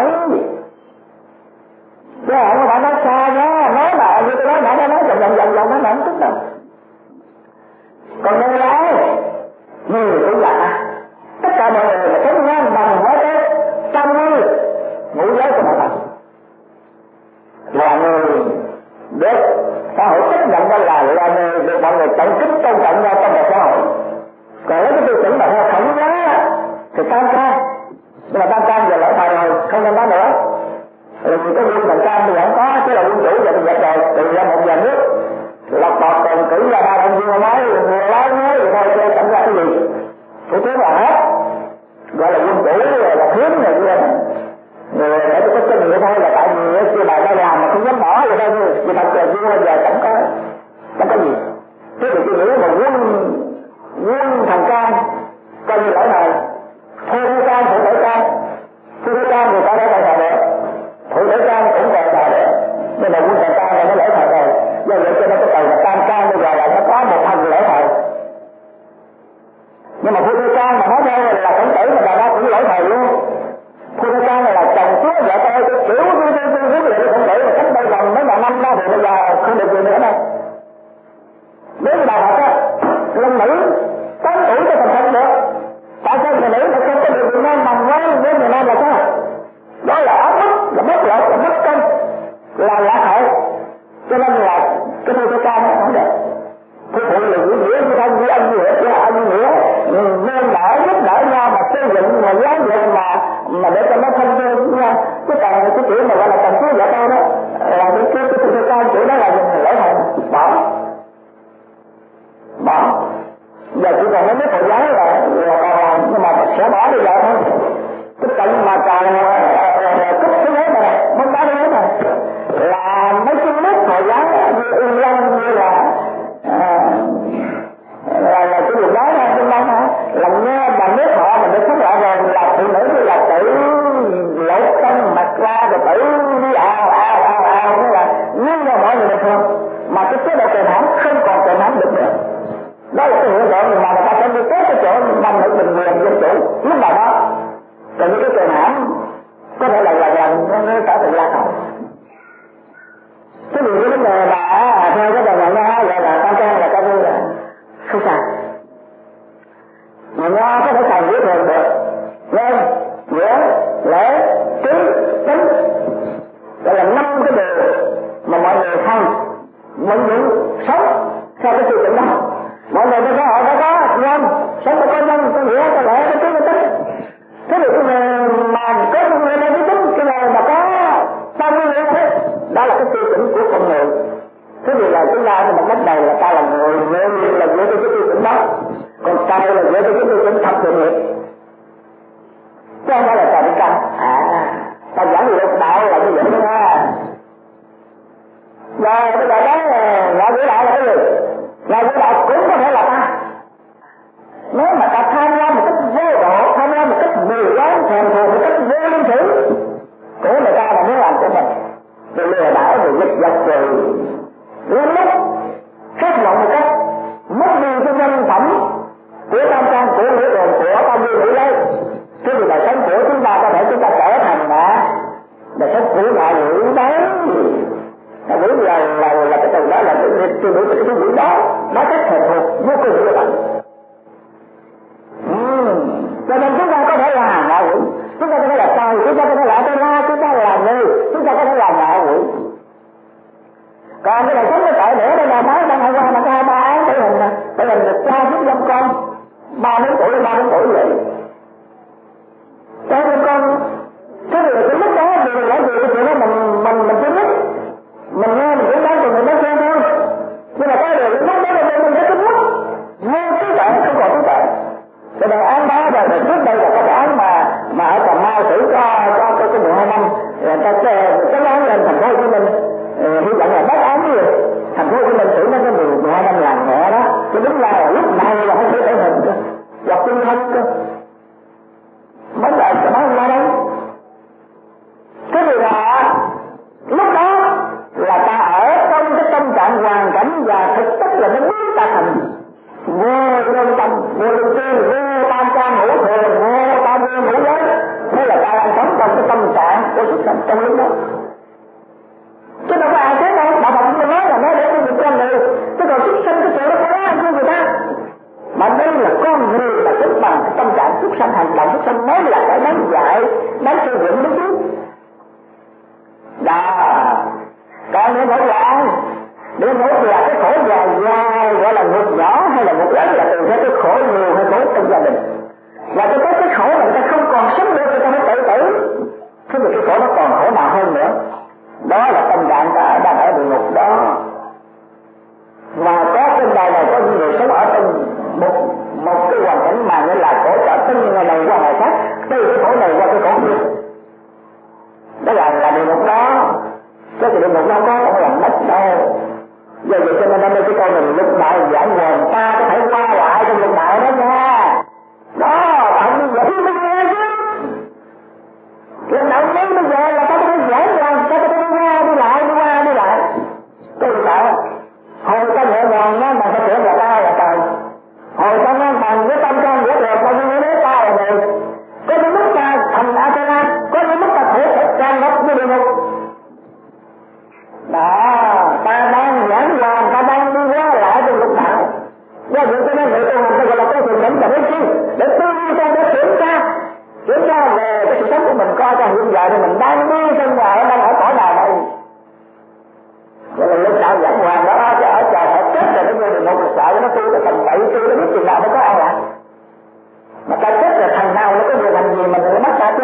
Chứ không phải nói xa nhá, nói mà như tôi nói nãy nó nói dần nó không tức đâu. là được mọi người trọng kính tôn trọng nhau trong một xã hội. Còn lấy cái tư tưởng mà theo khổng quá thì tam can, nhưng mà tam can giờ lỡ thời rồi không nên nói nữa. Rồi vì cái quân tam can thì không có, chứ là quân chủ giờ thì dẹp rồi, từ ra một nhà nước lọc bọt còn cử ra ba đồng viên nói người lái nói rồi thôi chứ chẳng ra cái gì. Thủ tướng là hết, gọi là quân chủ là thiếu này kia. Người để có chân vậy thôi là tại vì khi bà đã làm mà không dám bỏ vậy thôi, vì thật là vua giờ chẳng có gì. Thế thì tôi nghĩ là quân thần can coi như lỗi này, thôi thế can phụ thể can, phụ thể can người ta đã lỗi thời nữa, phụ thể can cũng lỗi thời nữa, nhưng mà quân thần can là nó lỗi thời rồi. Do vậy cho nên cái từ là tam can bây giờ là nó có một phần lỗi thời. Nhưng mà phụ thể can mà nói theo là khổng tử mà bà nó cũng lỗi thời luôn. Phụ thể can này là chồng chúa vợ tôi kiểu huấn luyện khổng tử mà cách đây gần mấy ngàn năm đó thì bây giờ không được gì nữa đâu. Nếu như bà Phật á, lần nữ 8 tuổi cho thành Phật được. Tại sao người nữ lại không có được Việt Nam bằng quá với người Nam là sao? Đó là áp bức, là bất lợi, là bất công, là lạc hậu. Cho nên là cái thôi cái ca nó không được. Thế phụ là giữ nghĩa với thân với anh nghĩa, với anh nghĩa, nên đỡ, giúp đỡ nhau mà xây dựng, mà giáo dục mà để cho nó thân thương với nhau. Chứ còn cái kiểu mà gọi là chồng chúa vợ tôi đó, là cái thôi ca kiểu đó là dùng lễ thần, bỏ. Giờ chỉ còn nói với thầy giáo là còn làm, nhưng mà sẽ bỏ bây giờ thôi. Cái trận mà còn cúp thế giới này, bóng đá thế giới này, là mấy cái nước thầy giáo như Iran, như là cái điều đó ra trên đó hả? Là nghe bà nước họ mình được sống lại rồi là phụ nữ như là tự lỗ tâm mặt ra rồi tự đi ào thế là như là mọi người bình thường. Mà cái chế độ kèm hãm không còn kèm hãm được nữa. Đó là cái hiện tượng mà người ta sẽ đi tới cái chỗ nam nữ bình quyền dân chủ lúc nào đó. Còn những cái kèm hãm có thể là nó trở thành lạc hậu. Cái điều cái vấn đề mà theo cái đời nhà Nho gọi là tam can là coi như là không sao. Nhà Nho có thể xài nghĩa thường được, nên nghĩa, lễ, trí, tính, gọi là 5 cái điều mà mọi người hay mọi người sống theo cái tư tưởng đó. Mọi người trong xã hội đã có nhân, sống có nhân, có nghĩa, có lẽ, có trí, có tính. Thế thì cái người mà có một người này cái tính, cái người mà có bao nhiêu người thế, đó là cái tư tưởng của con người. Thế thì là chúng ta thì bắt đầu là ta là người là dựa trên cái tư tưởng đó, còn ta là dựa trên cái tư tưởng thật sự nghiệp. Chứ không phải là ta đi canh. Ta giảng gì đâu, đạo là như vậy đó nha. Rồi bây giờ nói ngạo quỷ đạo là cái gì? Ngạo quỷ đạo cũng có thể là ta. Nếu mà ta tham gia một cách vô độ, tham gia một cách mù quáng, thèm thuồng một cách vô linh thử, của người ta là muốn làm cho mình. Rồi lừa đảo, rồi giật giật, rồi lắm mất, khát vọng một cách mất đi cái nhân phẩm của tam can, của nghĩa đường, của bao nhiêu nữ lấy. Thế thì đời sống của chúng ta có thể chúng ta trở thành đời sống của ngạo quỷ đấy. Ngạo quỷ là cái từ đó là tôi đối với cái quỷ đó, nó cách thèm thuồng vô cùng như vậy. Cho nên chúng ta có thể là ngạo quỷ, chúng ta có thể là trời, chúng ta có thể là tên la, chúng ta là người, chúng ta có thể là ngạo quỷ. Còn cái đời sống cái tội nữa đây là nói đang hôm qua mà có 2-3 án tử hình nè, tử hình được cha giúp dâm con 3-4 tuổi lên 3-4 tuổi vậy. Cha dâm con, thế thì cái lúc đó thì là gì cái chuyện đó mình chưa biết, mình nghe mình cũng nói thì mình nói xem thôi. Nhưng mà cái điều lúc đó là mình sẽ tính mất, vô trí tuệ không còn trí tuệ. Cho nên án đó rồi trước đây là cái án mà ở Cà Mau xử cho cái 12 năm, người ta cái án lên thành phố Hồ Chí Minh. Hy vọng là bất án gì thành phố Hồ Chí Minh xử nó có 12 năm làm nhẹ đó, chứ đúng là lúc này là không thể thể hình cơ, hoặc tinh thần cơ, mới lại sẽ nói hôm nay đấy. Thế thì là lúc đó là ta ở trong cái tâm trạng hoàn cảnh và thực chất là nó biết ta thành vô lương tâm, vô lương tư, vô tam can hữu thường, vô tam nguyên hữu giới. Thế là ta đang sống trong cái tâm trạng của sự sống trong lúc đó. Chứ đâu có ai thế đâu, đạo Phật cũng nói là nói để tôi được con người, chứ còn xuất sinh cái chuyện đó có ai cho người ta. Mà đây là con người là tính bằng cái tâm trạng xuất sanh, hành động xuất sanh mới là cái đáng dạy, đáng xây dựng đúng chứ. Đó, còn những một loại Địa ngục là cái khổ dài dài gọi là ngục nhỏ hay là ngục lớn, là từ cái khổ nhiều hay khổ trong gia đình. Và tôi có cái khổ là người ta không còn sống được, người ta phải tự tử. Thế thì cái khổ nó còn khổ nào hơn nữa. Đó là tâm trạng ta đang ở địa ngục đó. Và có trên đời này có những người sống ở trong một cái hoàn cảnh mà nó là khổ trợ từ ngày này qua ngày khác, từ cái khổ này qua cái khổ kia. Đó là địa ngục đó. Cái địa ngục nó có không làm mất đâu. Do vậy cho nên đây cái con mình lúc đạo giảng nguồn ta có thể qua lại trong lúc đạo đó nha. Đó, bạn như vậy mới nghe chứ. Lúc đạo mấy bây giờ là ta có thể giảng nguồn, ta có thể đi qua đi lại, đi qua đi lại. Tôi bảo hồi ta nhẹ nhàng nha, mà ta tưởng là ta là trời. Hồi ta ngang bằng với tâm can của được, ta như thế ta là người. Có những lúc ta thành A-te-la, có những lúc ta thể trang ngốc như địa ngục. Đó, ta đang giảng hoàn, ta đang đi qua lại trong lúc đạo. Do vậy cho nên người tu hành ta gọi là có thường đỉnh và chi để tư duy trong để kiểm tra về cái sự sống của mình, coi cho hiện giờ thì mình đang đi trong ngoài, đang ở cõi nào đây. Vậy là lúc đạo giảng hoàn đó, ở trời phải chết rồi nó vô địa ngục, sợ nó tu cái thành bậy, tu nó biết chừng nào mới có ai ạ. Mà ta chết rồi thành nào nó có việc làm gì mà người mất ta chứ.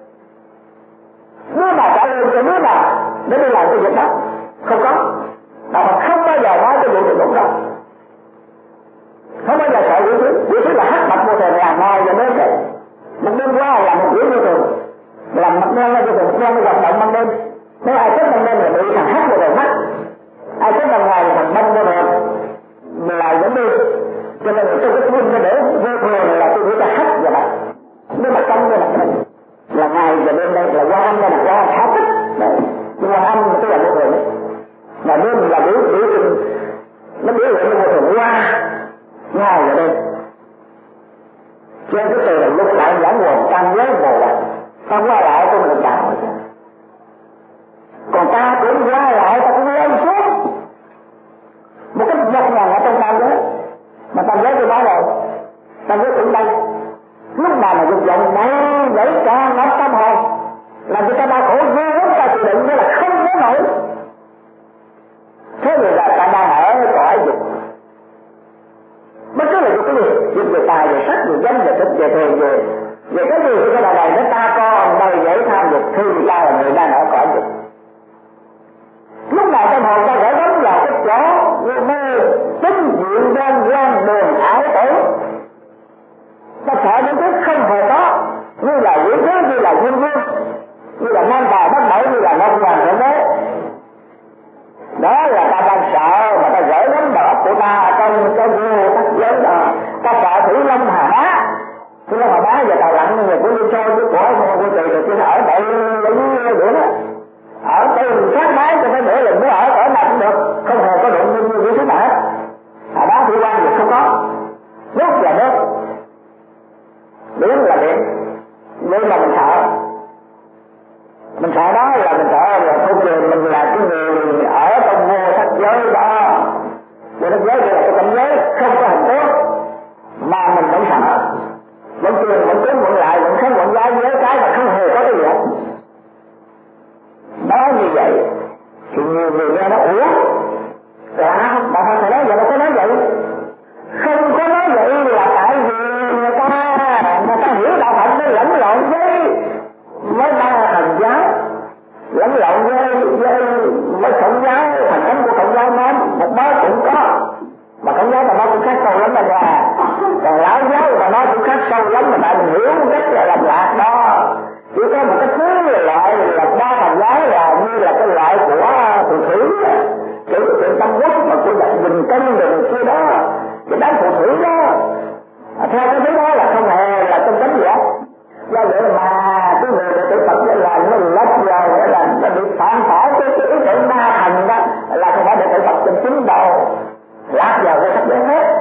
Nếu mà trả lời cho đứa nào để đi làm cái việc đó không có, mà không bao giờ nói cái vụ địa ngục đâu, không bao giờ sợ quỷ sứ là hắc mặt vô thường là ngoài và đêm đấy. Một đêm qua là một quỷ vô thường, làm mặt đen ra vô thường, mặt đen nó hoạt động ban đêm. Nếu ai chết ban đêm là bị thằng hắc vô thường mắt, ai chết ban ngày là thằng bông vô thường là vẫn đi. Cho nên tôi cái nguyên cái để vô thường là tôi nghĩ là hắc và mặt, nếu mà trong như mặt đen là ngày và đêm đây là qua âm đây là qua khá tích đấy. Nhưng mà âm tức là vô thường đấy, mà đêm là biểu tình, nó biểu hiện vô thường qua ngày và đêm. Cho nên cái từ là lúc lại giảng nguồn tam giới ngồi lại, ta qua lại trong lực đạo. Còn ta cũng qua lại, ta cũng lên xuống một cách nhọc nhằn ở trong tam giới. Mà tam giới tôi nói rồi, tam giới cũng đây, lúc nào mà dục vọng này dãy ca ngập tâm hồn, làm cho ta đau khổ vô lắm, ta chịu đựng như là không có nổi. Thế rồi là ta đang ở cõi dục. Bất cứ là dục cái gì, dục về tài, về sắc, về danh, về thích, về thường, về cái gì của cái đời này, nếu ta còn đầy dẫy tham dục thì ta là người đang ở cõi dục. Lúc nào tâm hồn ta gửi gắm vào cái chỗ như mê tính diện gian đường ảo tưởng, ta sợ những thứ không hề có, như là quỷ thứ, như là quân vương, như là nam tài bắt bẫy, như là ngọc hoàng thượng đế. Đó là ta đang sợ mà ta gửi gắm vào óc của ta trong cái vô tắc giới đó. Ta sợ thủy long hà bá, thủy long hà bá giờ tàu lặn người của liên xô với của trừ được chứ ở đây lấy bữa đó, ở từ sát bái cho phải nửa lần mới ở nào cũng được, không hề có đụng như với thứ nào hết. Hà bá thủy quan thì không có, nước là nước, biển là biển. Nhưng mà mình sợ đó là mình sợ là không chừng mình là cái người ở trong vô sắc giới đó. Vô sắc giới thì là cái cảnh giới không có hình tốt, mà mình vẫn sợ, vẫn truyền, vẫn tiến, vẫn lại, vẫn kháng, vẫn giá với cái mà không hề có cái gì hết. Đó như vậy thì nhiều người nghe nó ủa là bà thầy nói vậy, nó có nói vậy không có nói vậy là tại vì người ta hiểu đạo Phật nó lẫn lộn với ba thần giáo, lẫn lộn với Khổng giáo. Thành thánh của Khổng giáo nói một bó cũng có, mà Khổng giáo mà nói cũng khác sâu lắm là nhà, còn Lão giáo mà nói cũng khác sâu lắm, mà tại mình hiểu rất là lầm lạc đó. Chỉ có một cái thứ loại là ba thần giáo là như là cái loại của phù thủy, kiểu chuyện Tâm Quốc mà của Bình Tân rồi kia đó, cái đám phù thủy đó. Theo cái thứ đó là không hề là trong cánh gì hết. Do vậy mà cái người đệ tử Phật là nó lách vào là nó bị phạm phải cái ý tưởng ma thần đó, là không phải đệ tử Phật chân chính đâu, lát vào cái sắc giới hết.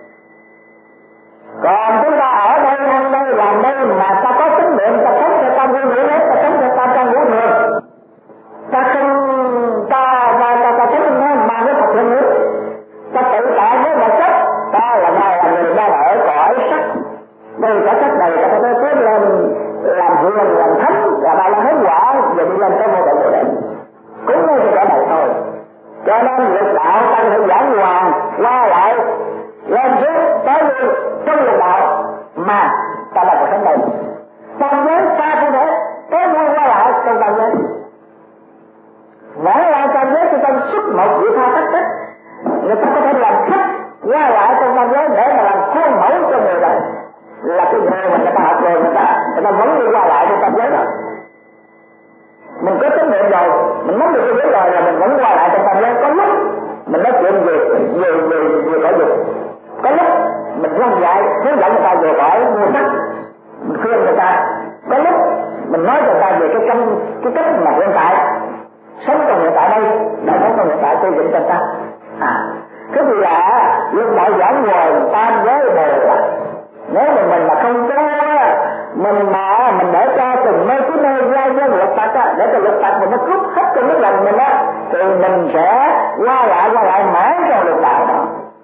Còn chúng ta ở đây ăn đây làm đây mà ta có tính niệm, ta sống cho ta vui vẻ hết, ta sống cho ta trong vũ thường, ta không ta sống nó mang cái Phật lên nước, ta tự tại với vật chất, ta là người đang ở cõi sắc. Đây cõi sắc này ta phải tiến lên làm hiền, làm thánh, là bà la hán quả, rồi đi lên cái vô tận bồ đề, cũng như cái cõi này thôi. Cho nên lực đạo qua lại lên xuống tới lui trong lục đạo mà ta là một cái này tam giới xa như thế tới lui qua lại trong tam giới mở ra tam giới cho ta xuất một vị tha tất tích người ta có thể làm khách qua lại trong tam giới để mà làm khuôn mẫu cho người đời là cái nghề mà người ta học rồi người ta vẫn đi qua lại trong tam giới rồi mình có tín niệm rồi mình nắm được cái giới rồi là mình vẫn qua lại trong tam giới có lúc mình nói chuyện về cõi dục có lúc mình rong dại hướng dẫn người ta về cõi mua sắc mình khuyên người ta có lúc mình nói người ta về cái cách mà hiện tại sống trong hiện tại đây đã sống trong hiện tại xây dựng cho ta cái gì là lương đạo giảng ngồi tam giới đều nếu mà mình mà không có mình để cho từng nơi cái nơi ra với luật tặc để cho luật tặc mình nó cướp hết cái nước lòng mình á thì mình sẽ qua lại mãi trong luật đạo đó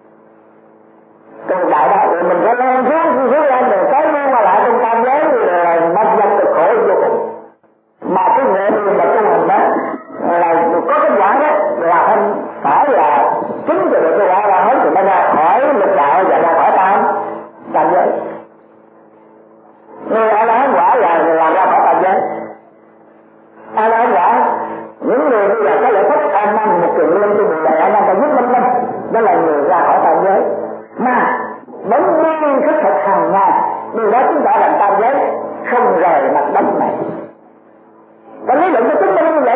trong đạo đó thì mình sẽ lên xuống lên rồi tới qua lại trong tam giới rồi mất dân cực khổ vô cùng mà cái nghệ người mà tu hành đó là có cái quả đó là không phải là chính từ cái quả ra hết thì nó ra khỏi luật đạo và ra khỏi tam giới người A La Hán quả là ra khỏi tam giới A La Hán quả những người bây giờ có lẽ thích an năm một trường liên trên đời an năm ta giúp 5 năm đó là người ra khỏi tam giới mà vẫn nguyên thức thực hàng ngày điều đó chúng ta làm tam giới không rời mặt đất này và lý luận của chúng ta như vậy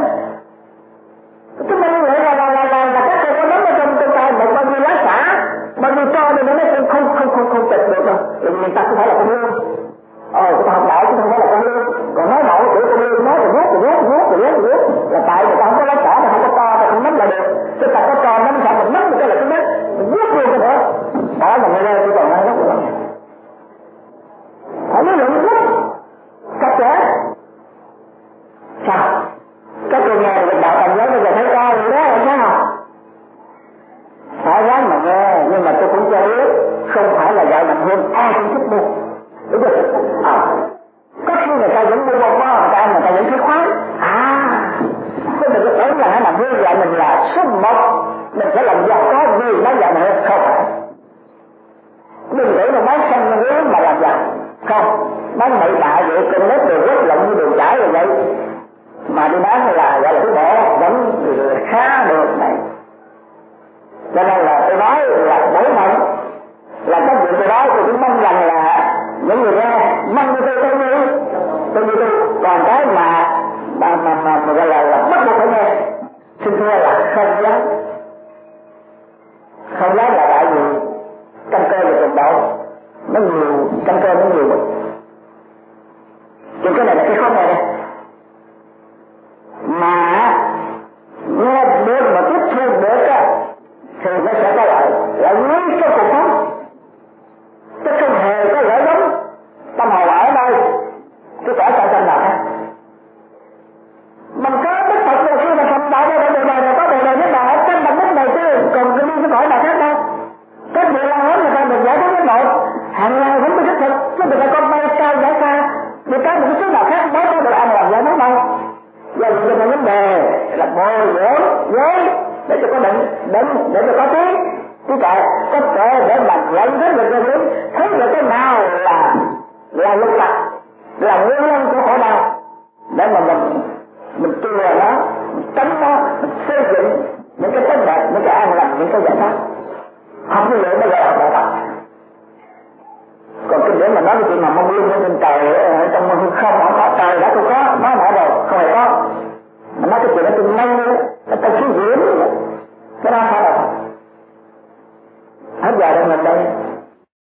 chúng ta như vậy là các thầy có nắm ở trong tay một bao nhiêu lá xả bao nhiêu cho nên nó không tịch được đâu người ta không phải là con lương chúng ta học đạo chứ không phải là con lương còn nói mẫu của con lương nói rồi là tại người ta không có lá xả mà không có to thì không nắm lại được chứ ta có tròn nắm xả mình nắm được cái là cái đất mình vuốt luôn cái nữa đó là người đây chỉ còn nói rất là phải lý luận rất chặt chẽ sao các trường nghề được đạo tầm giới bây giờ thấy cao rồi đó thấy không phải ráng mà nghe nhưng mà tôi cũng cho biết không phải là dạy mạnh hơn ai cũng thích mua đúng không có khi người ta vẫn mua bông hoa người ta vẫn thích khoái chứ mình có tưởng là mạnh hơn dạy mình là số 1 mình sẽ làm giàu có vì nó dạy mạnh hơn không phải đừng nghĩ là bán xanh nó uống mà làm giàu không bán bậy bạ vậy cơm nếp đồ rất lộn như đồ chải rồi vậy mà đi bán là gọi là cái bẻ vẫn khá được này cho nên là tôi nói là mỗi mộng là cái chuyện tôi nói tôi cũng mong rằng là những người nghe mong như tôi còn cái mà gọi là bắt buộc phải nghe xin thưa là không dám là tại vì căn cơ về trình độ nó nhiều căn cơ nó nhiều chứ cái này là cái khó nghe đây mà nghe được mà tiếp thu được thì nó sẽ có lợi nguyên cho cuộc sống chứ không hề có lợi lắm tâm hồn ở đây chứ phải sao tâm nào khác mình có đức Phật rồi khi mà thành đạo ra đời này có đời nhất đạo ở trên bằng đất này chứ còn cái cái cõi nào khác đâu cái gì là hết người ta được giải thoát với một hàng ngày không có thích thực chứ người ta có bay cao giải xa người ta một cái số nào khác mới có được ăn làm giải thoát đâu giờ mình có vấn đề là bồi dưỡng giới để cho có định để cho có trí tuệ có thể để mà nhận thức được cái lý thấy được cái nào là lục tặc là nguyên nhân của khổ đau để mà mình tu vào nó mình tránh nó mình xây dựng những cái tốt đẹp những cái an lành những cái giải pháp học như vậy mới gọi là học đạo Phật còn cái để mà nói cái chuyện mà mong lung ở trên trời ở trong hư không không có trời đã không có nói nãy rồi không hề có